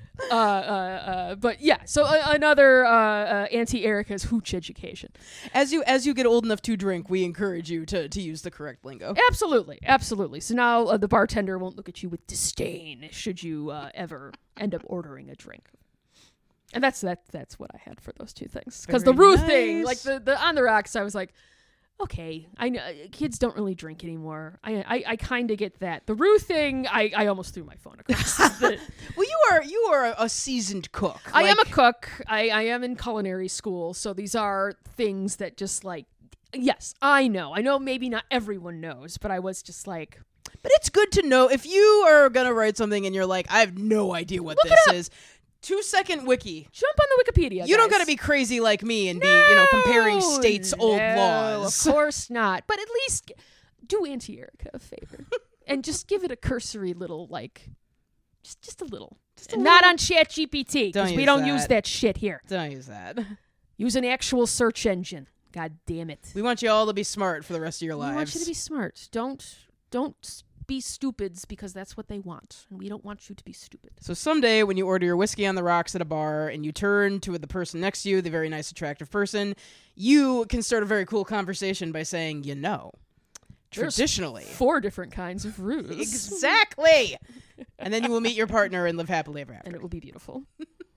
But yeah, so another Auntie Erica's hooch education. As you get old enough to drink, we encourage you to use the correct lingo. Absolutely. So now the bartender won't look at you with disdain should you ever end up ordering a drink. And that's what I had for those two things. Because the roux thing, like the on the rocks, I was like, okay, I know kids don't really drink anymore. I kind of get that. The roux thing, I almost threw my phone across. Well, you are a seasoned cook. I am a cook. I am in culinary school, so these are things that just like, yes, I know maybe not everyone knows, but I was just like. But it's good to know if you are going to write something and you're like, I have no idea what this is. 2-second wiki. Jump on the Wikipedia. You don't got to be crazy like me and be, comparing states' old laws. Of course not. But at least do Auntie Erica a favor and just give it a cursory little, like, just a little. Not on ChatGPT, because we don't use that shit here. Don't use that. Use an actual search engine. God damn it. We want you all to be smart for the rest of your lives. We want you to be smart. Don't be stupids, because that's what they want, and we don't want you to be stupid. So someday when you order your whiskey on the rocks at a bar and you turn to the person next to you, the very nice, attractive person, you can start a very cool conversation by saying, traditionally. There's 4 different kinds of roux. Exactly. And then you will meet your partner and live happily ever after. And it will be beautiful.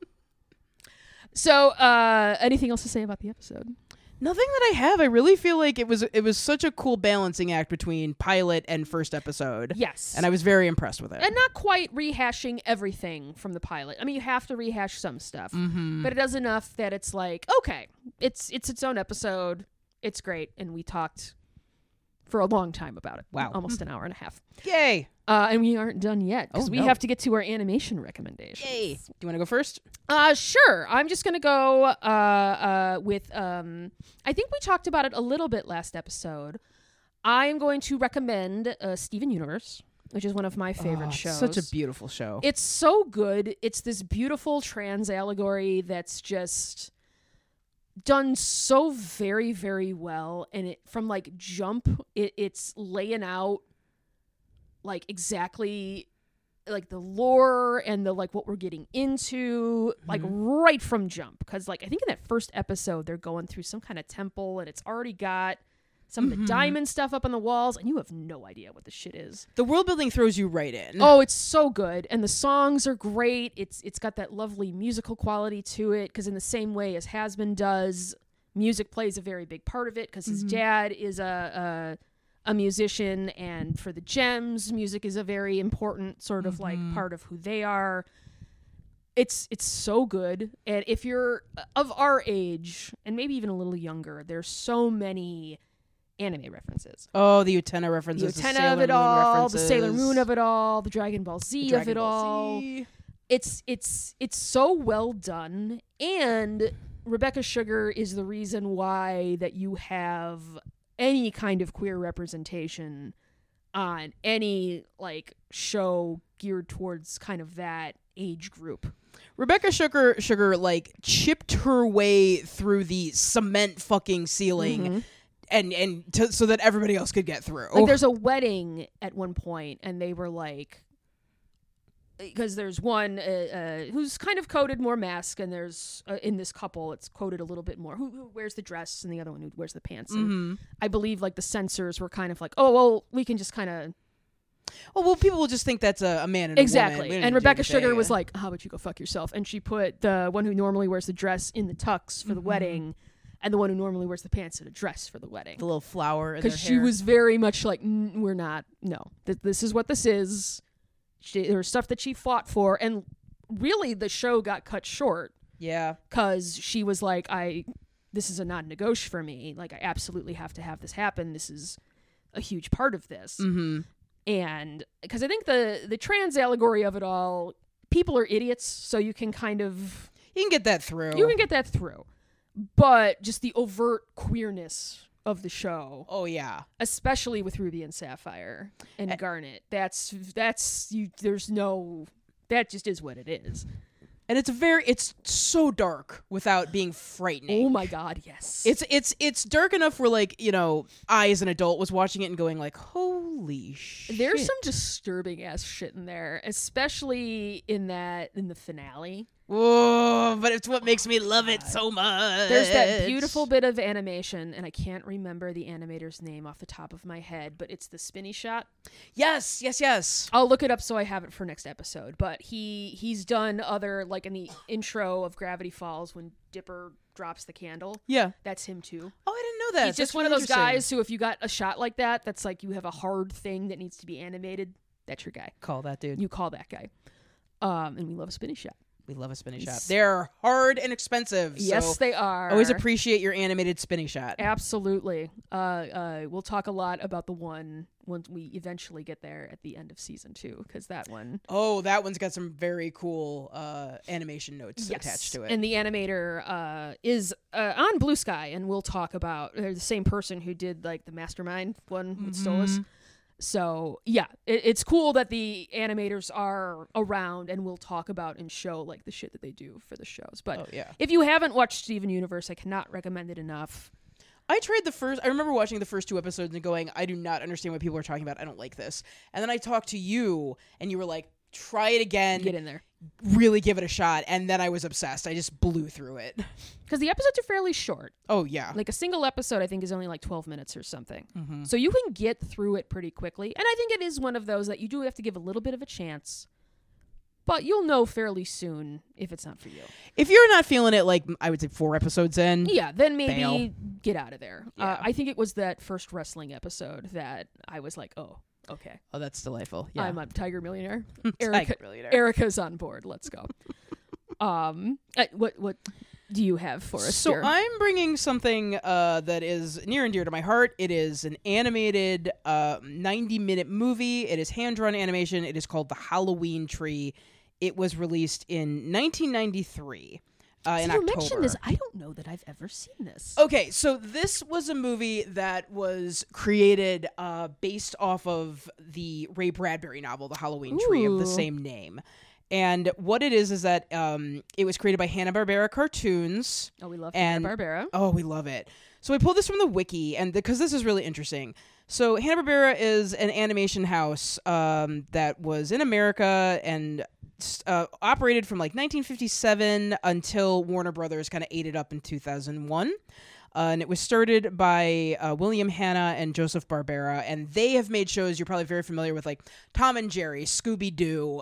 So, anything else to say about the episode? Nothing that I have. I really feel like it was such a cool balancing act between pilot and first episode. Yes. And I was very impressed with it. And not quite rehashing everything from the pilot. I mean, you have to rehash some stuff. Mm-hmm. But it does enough that it's like, okay, it's its own episode. It's great. And we talked for a long time about it. Wow. Almost an hour and a half. Yay. And we aren't done yet because we no. have to get to our animation recommendations. Yay. Do you want to go first? Sure. I'm just going to go with, I think we talked about it a little bit last episode. I'm going to recommend Steven Universe, which is one of my favorite shows. Such a beautiful show. It's so good. It's this beautiful trans allegory that's just done so very, very well. And it from like jump, it's laying out like exactly like the lore and the like what we're getting into like right from jump, because like I think in that first episode they're going through some kind of temple and it's already got some of the diamond stuff up on the walls and you have no idea what the shit is. The world building throws you right in. Oh, it's so good. And the songs are great. It's got that lovely musical quality to it, because in the same way as Hasbin does, music plays a very big part of it, because his dad is a musician, and for the Gems, music is a very important sort of like part of who they are. It's so good. And if you're of our age and maybe even a little younger, there's so many anime references. Oh, the Utena references, the Utena of it all, the Sailor Moon of it, it all, the Dragon Ball Z of it all. It's so well done, and Rebecca Sugar is the reason why that you have any kind of queer representation on any like show geared towards kind of that age group. Rebecca Sugar like chipped her way through the cement fucking ceiling so that everybody else could get through. Like there's a wedding at one point and they were like, because there's one who's kind of coded more mask, and there's in this couple it's coded a little bit more who wears the dress and the other one who wears the pants. And I believe like the censors were kind of like, oh well, we can just kind of people will just think that's a man and a exactly. woman. And Rebecca Sugar was like, how about you go fuck yourself? And she put the one who normally wears the dress in the tux for the wedding, and the one who normally wears the pants in a dress for the wedding. The little flower in their hair. Because she was very much like, we're not. No, this is what this is. There was stuff that she fought for, and really the show got cut short. Yeah. Because she was like, this is a non-negotiable for me. Like, I absolutely have to have this happen. This is a huge part of this. Mm-hmm. And because I think the trans allegory of it all, people are idiots, so you can kind of... You can get that through. You can get that through. But just the overt queerness of the show. Oh yeah. Especially with Ruby and Sapphire and Garnet. That's you there's no that just is what it is. And it's so dark without being frightening. Oh my god, yes. It's dark enough where like, you know, I as an adult was watching it and going like, holy shit. There's some disturbing ass shit in there, especially in the finale. Whoa, but it's what makes me love it so much. There's that beautiful bit of animation, and I can't remember the animator's name off the top of my head, but it's the spinny shot. Yes. I'll look it up so I have it for next episode. But he's done other, like in the intro of Gravity Falls when Dipper drops the candle. Yeah. That's him too. Oh, I didn't know that. He's just one of those guys who, if you got a shot like that, that's like you have a hard thing that needs to be animated, that's your guy. Call that dude. You call that guy. And we love a spinny shot. We love a spinning shot. They're hard and expensive. Yes, so they are. Always appreciate your animated spinning shot. Absolutely. We'll talk a lot about the one once we eventually get there at the end of season 2, because that one. Oh, that one's got some very cool animation notes attached to it. And the animator is on Blue Sky, and we'll talk about the same person who did like the Mastermind one with Stolas. So yeah, it's cool that the animators are around and we'll talk about and show like the shit that they do for the shows. But if you haven't watched Steven Universe, I cannot recommend it enough. I remember watching the first 2 episodes and going, I do not understand what people are talking about. I don't like this. And then I talked to you and you were like, try it again, Get in there. really give it a shot, and then I was obsessed. I just blew through it. Because the episodes are fairly short. Oh, yeah. Like a single episode, I think, is only like 12 minutes or something. Mm-hmm. So you can get through it pretty quickly. And I think it is one of those that you do have to give a little bit of a chance. But you'll know fairly soon if it's not for you. If you're not feeling it, like, I would say 4 episodes in. Yeah, then maybe bail. get out of there. Yeah. I think it was that first wrestling episode that I was like, oh, okay. Oh, that's delightful. Yeah. I'm a Tiger Millionaire. Tiger Millionaire. Erica's on board. Let's go. What do you have for us? So here? I'm bringing something that is near and dear to my heart. It is an animated 90-minute movie. It is hand-drawn animation. It is called The Halloween Tree. It was released in 1993 in October. You mentioned this. I don't know that I've ever seen this. Okay, so this was a movie that was created based off of the Ray Bradbury novel, The Halloween Tree, of the same name. And what it is that it was created by Hanna-Barbera Cartoons. Oh, we love and Hanna-Barbera. Oh, we love it. So we pulled this from the wiki, and because this is really interesting. So Hanna-Barbera is an animation house that was in America and operated from like 1957 until Warner Brothers kind of ate it up in 2001. And it was started by William Hanna and Joseph Barbera, and they have made shows you're probably very familiar with, like Tom and Jerry, Scooby-Doo,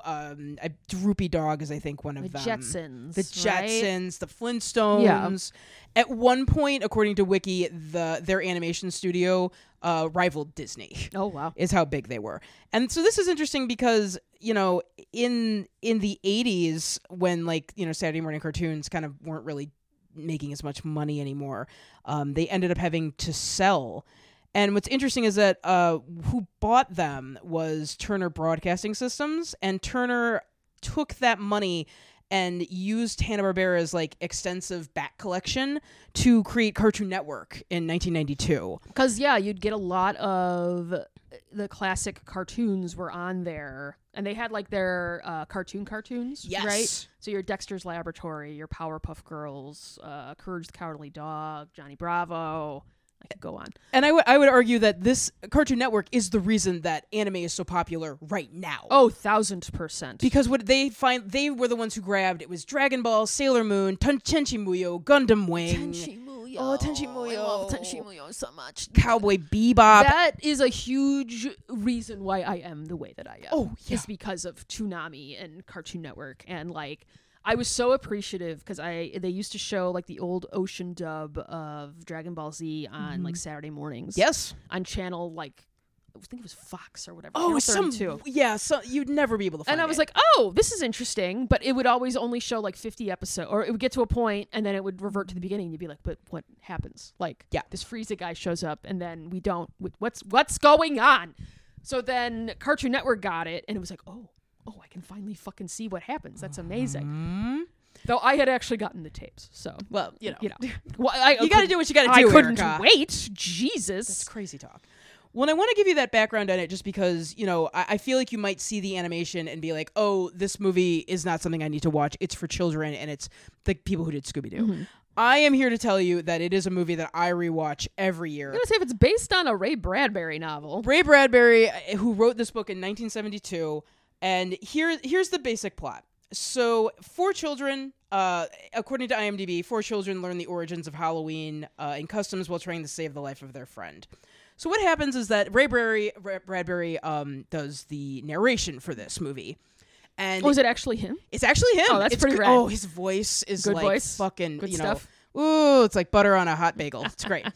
Droopy Dog is, I think, one of them. Jetsons. The Jetsons, the Flintstones. Yeah. At one point, according to Wiki, their animation studio rivaled Disney. Oh, wow. Is how big they were. And so this is interesting because, you know, in the 80s, when, like, you know, Saturday morning cartoons kind of weren't really making as much money anymore, they ended up having to sell. And what's interesting is that who bought them was Turner Broadcasting Systems, and Turner took that money and used Hanna-Barbera's like extensive back collection to create Cartoon Network in 1992. Because, yeah, you'd get a lot of the classic cartoons were on there. And they had like their cartoons, Yes. right? So your Dexter's Laboratory, your Powerpuff Girls, Courage the Cowardly Dog, Johnny Bravo. I could go on. And I would argue that this Cartoon Network is the reason that anime is so popular right now. Oh, 1,000%. Because what they were the ones who grabbed, it was Dragon Ball, Sailor Moon, Tenchi Muyo, Gundam Wing. Muyo. Oh, Tenchi Muyo. I love Tenchi Muyo so much. Cowboy Bebop. That is a huge reason why I am the way that I am. Oh, yeah. Is because of Toonami and Cartoon Network. And like, I was so appreciative because they used to show like the old Ocean dub of Dragon Ball Z on like Saturday mornings. Yes. On channel like, I think it was Fox or whatever. Oh, Channel some 32. yeah. So you'd never be able to find it. And I was like, oh, this is interesting. But it would always only show like 50 episodes, or it would get to a point and then it would revert to the beginning. And you'd be like, but what happens? Like, yeah, this Frieza guy shows up and then we don't. What's going on? So then Cartoon Network got it and it was like, oh, I can finally fucking see what happens. That's amazing. Though I had actually gotten the tapes, so well, you know, well, you got to do what you got to do. I couldn't Erica. wait. Jesus, that's crazy talk. Well, I want to give you that background on it just because, you know, I feel like you might see the animation and be like, oh, this movie is not something I need to watch. It's for children, and it's the people who did Scooby-Doo. Mm-hmm. I am here to tell you that it is a movie that I rewatch every year. I'm going to say if it's based on a Ray Bradbury novel. Ray Bradbury, who wrote this book in 1972, and here's the basic plot. So, 4 children, according to IMDb, 4 children learn the origins of Halloween and customs while trying to save the life of their friend. So what happens is that Ray Bradbury does the narration for this movie. And is it actually him? It's actually him. Oh, that's pretty rad. Oh, his voice is good like voice. Fucking, good you stuff. know, ooh, it's like butter on a hot bagel. It's great.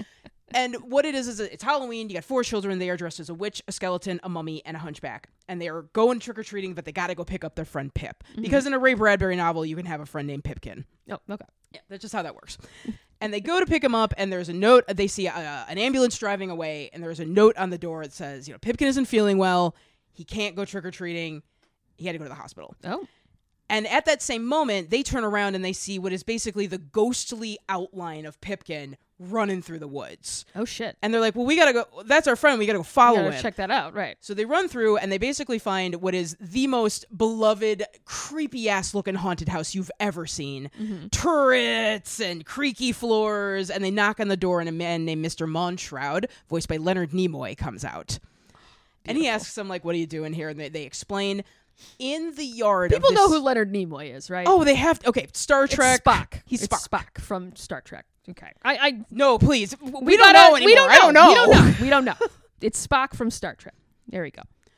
And what it is it's Halloween. You got 4 children. They are dressed as a witch, a skeleton, a mummy, and a hunchback. And they are going trick-or-treating, but they got to go pick up their friend Pip. Mm-hmm. Because in a Ray Bradbury novel, you can have a friend named Pipkin. Oh, okay. Yeah, that's just how that works. And they go to pick him up, and there's a note. They see an ambulance driving away, and there's a note on the door that says, you know, Pipkin isn't feeling well. He can't go trick-or-treating. He had to go to the hospital. Oh. And at that same moment, they turn around and they see what is basically the ghostly outline of Pipkin running through the woods. Oh, shit. And they're like, well, we got to go. That's our friend. We got to go follow him. Check that out. Right. So they run through and they basically find what is the most beloved, creepy ass looking haunted house you've ever seen. Mm-hmm. Turrets and creaky floors. And they knock on the door and a man named Mr. Monshroud, voiced by Leonard Nimoy, comes out. Beautiful. And he asks them, like, what are you doing here? And they explain. in the yard. People of know this, who Leonard Nimoy is, right? Oh, they have. Okay, Star Trek. It's Spock. He's It's Spock. Spock from Star Trek. Okay. I No, please. We don't know anymore. We don't know. I don't know. We don't know. We don't know. It's Spock from Star Trek. There we go.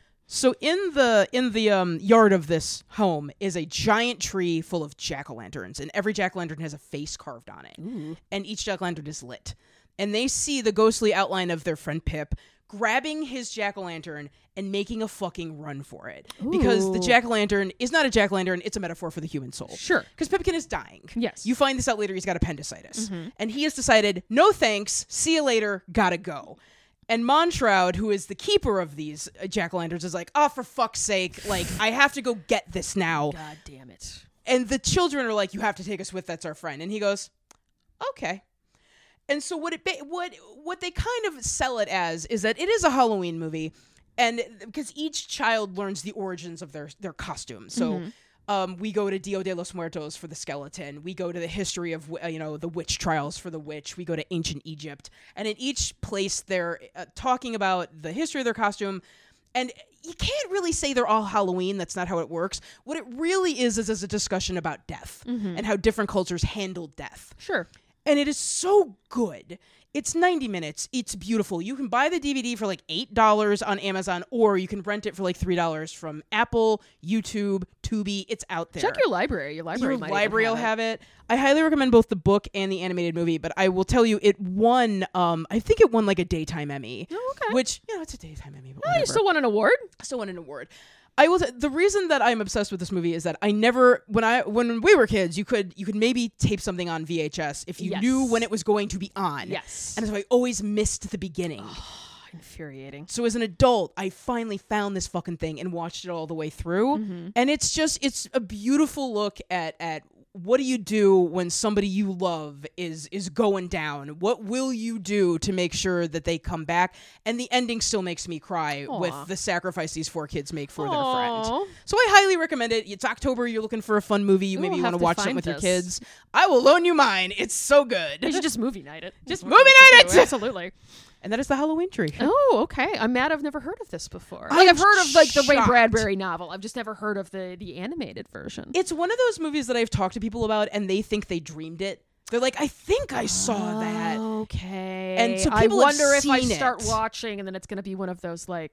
So in the yard of this home is a giant tree full of jack-o'-lanterns, and every jack-o'-lantern has a face carved on it. Ooh. And each jack-o'-lantern is lit. And they see the ghostly outline of their friend Pip grabbing his jack-o'-lantern and making a fucking run for it. Because the Ooh. jack-o'-lantern is not a jack-o'-lantern, it's a metaphor for the human soul. Sure. Because Pipkin is dying. Yes. You find this out later, he's got appendicitis. And he has decided, no thanks, see you later, gotta go. And Monshroud, who is the keeper of these jack-o'-lanterns, is like, oh, for fuck's sake, like, I have to go get this now. God damn it. And the children are like, you have to take us with, that's our friend. And he goes, okay. And so what they kind of sell it as is that it is a Halloween movie, and because each child learns the origins of their costume. So we go to Dia de los Muertos for the skeleton. We go to the history of the witch trials for the witch. We go to ancient Egypt, and in each place they're talking about the history of their costume. And you can't really say they're all Halloween. That's not how it works. What it really is a discussion about death and how different cultures handle death. Sure. And it is so good. It's 90 minutes. It's beautiful. You can buy the DVD for like $8 on Amazon, or you can rent it for like $3 from Apple, YouTube, Tubi. It's out there. Check your library. Your library will have it. I highly recommend both the book and the animated movie, but I will tell you it won, I think it won like a Daytime Emmy. Oh, okay. Which, it's a Daytime Emmy, but Oh, whatever. you still won an award? Still won an award. I will. The reason that I'm obsessed with this movie is that I never, when we were kids, you could maybe tape something on VHS if you Yes. knew when it was going to be on. Yes. And so I always missed the beginning. Infuriating. So as an adult, I finally found this fucking thing and watched it all the way through. And it's a beautiful look at what do you do when somebody you love is going down? What will you do to make sure that they come back? And the ending still makes me cry with the sacrifice these 4 kids make for their friend. So I highly recommend it. It's October. You're looking for a fun movie. You maybe want to watch something with your kids. I will loan you mine. It's so good. You should just movie night it. Just movie night it! Absolutely. And that is the Halloween tree. Oh, okay. I'm mad I've never heard of this before. I'm I've heard of like the Ray shocked. Bradbury novel. I've just never heard of the animated version. It's one of those movies that I've talked to people about, and they think they dreamed it. They're like, I think I saw that. Okay. And so I people have wonder if I seen start it. watching and then it's going to be one of those like.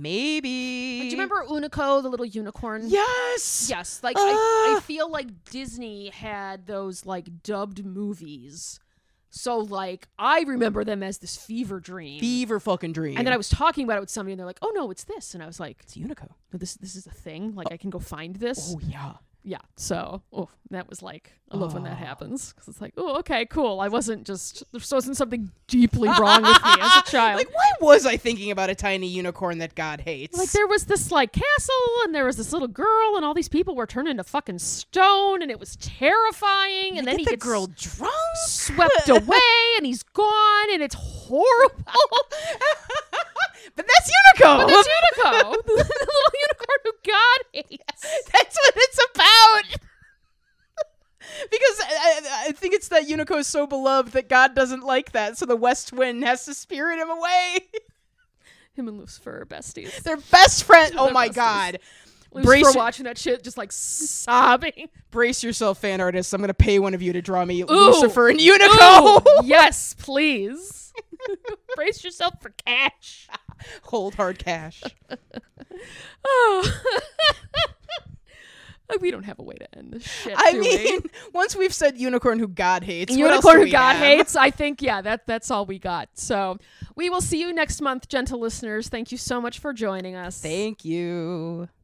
Maybe. Do you remember Unico, the little unicorn? Yes. Yes. Like I feel like Disney had those like dubbed movies. So, like, I remember them as this fever dream. Fever fucking dream. And then I was talking about it with somebody, and they're like, oh, no, it's this. And I was like, It's Unico. no, this is a thing. Like, I can go find this. Oh, yeah. Yeah. So, that was like, I love when that happens. Because it's like, oh, okay, cool. I wasn't just, there wasn't something deeply wrong with me as a child. Like, why was I thinking about a tiny unicorn that God hates? Like, there was this, like, castle, and there was this little girl, and all these people were turned into fucking stone, and it was terrifying. And then he the gets girl drunk, swept away, and he's gone, and it's horrible. But that's Unico. But that's Unico, the little unicorn who God hates. That's what it's about. Because I think it's that Unico is so beloved that God doesn't like that, so the West Wind has to spirit him away. Him and Lucifer are besties. They're best friends. Oh They're my besties. God. Lucifer watching that shit, just like sobbing. Brace yourself, fan artists. I'm going to pay one of you to draw me Lucifer and Unico. Ooh, yes, please. Brace yourself for cash. Hold hard cash. Oh. We don't have a way to end this shit. I do mean, we? once we've said unicorn who God hates, what else Unicorn do who we God have? hates. I think, that's all we got. So we will see you next month, gentle listeners. Thank you so much for joining us. Thank you.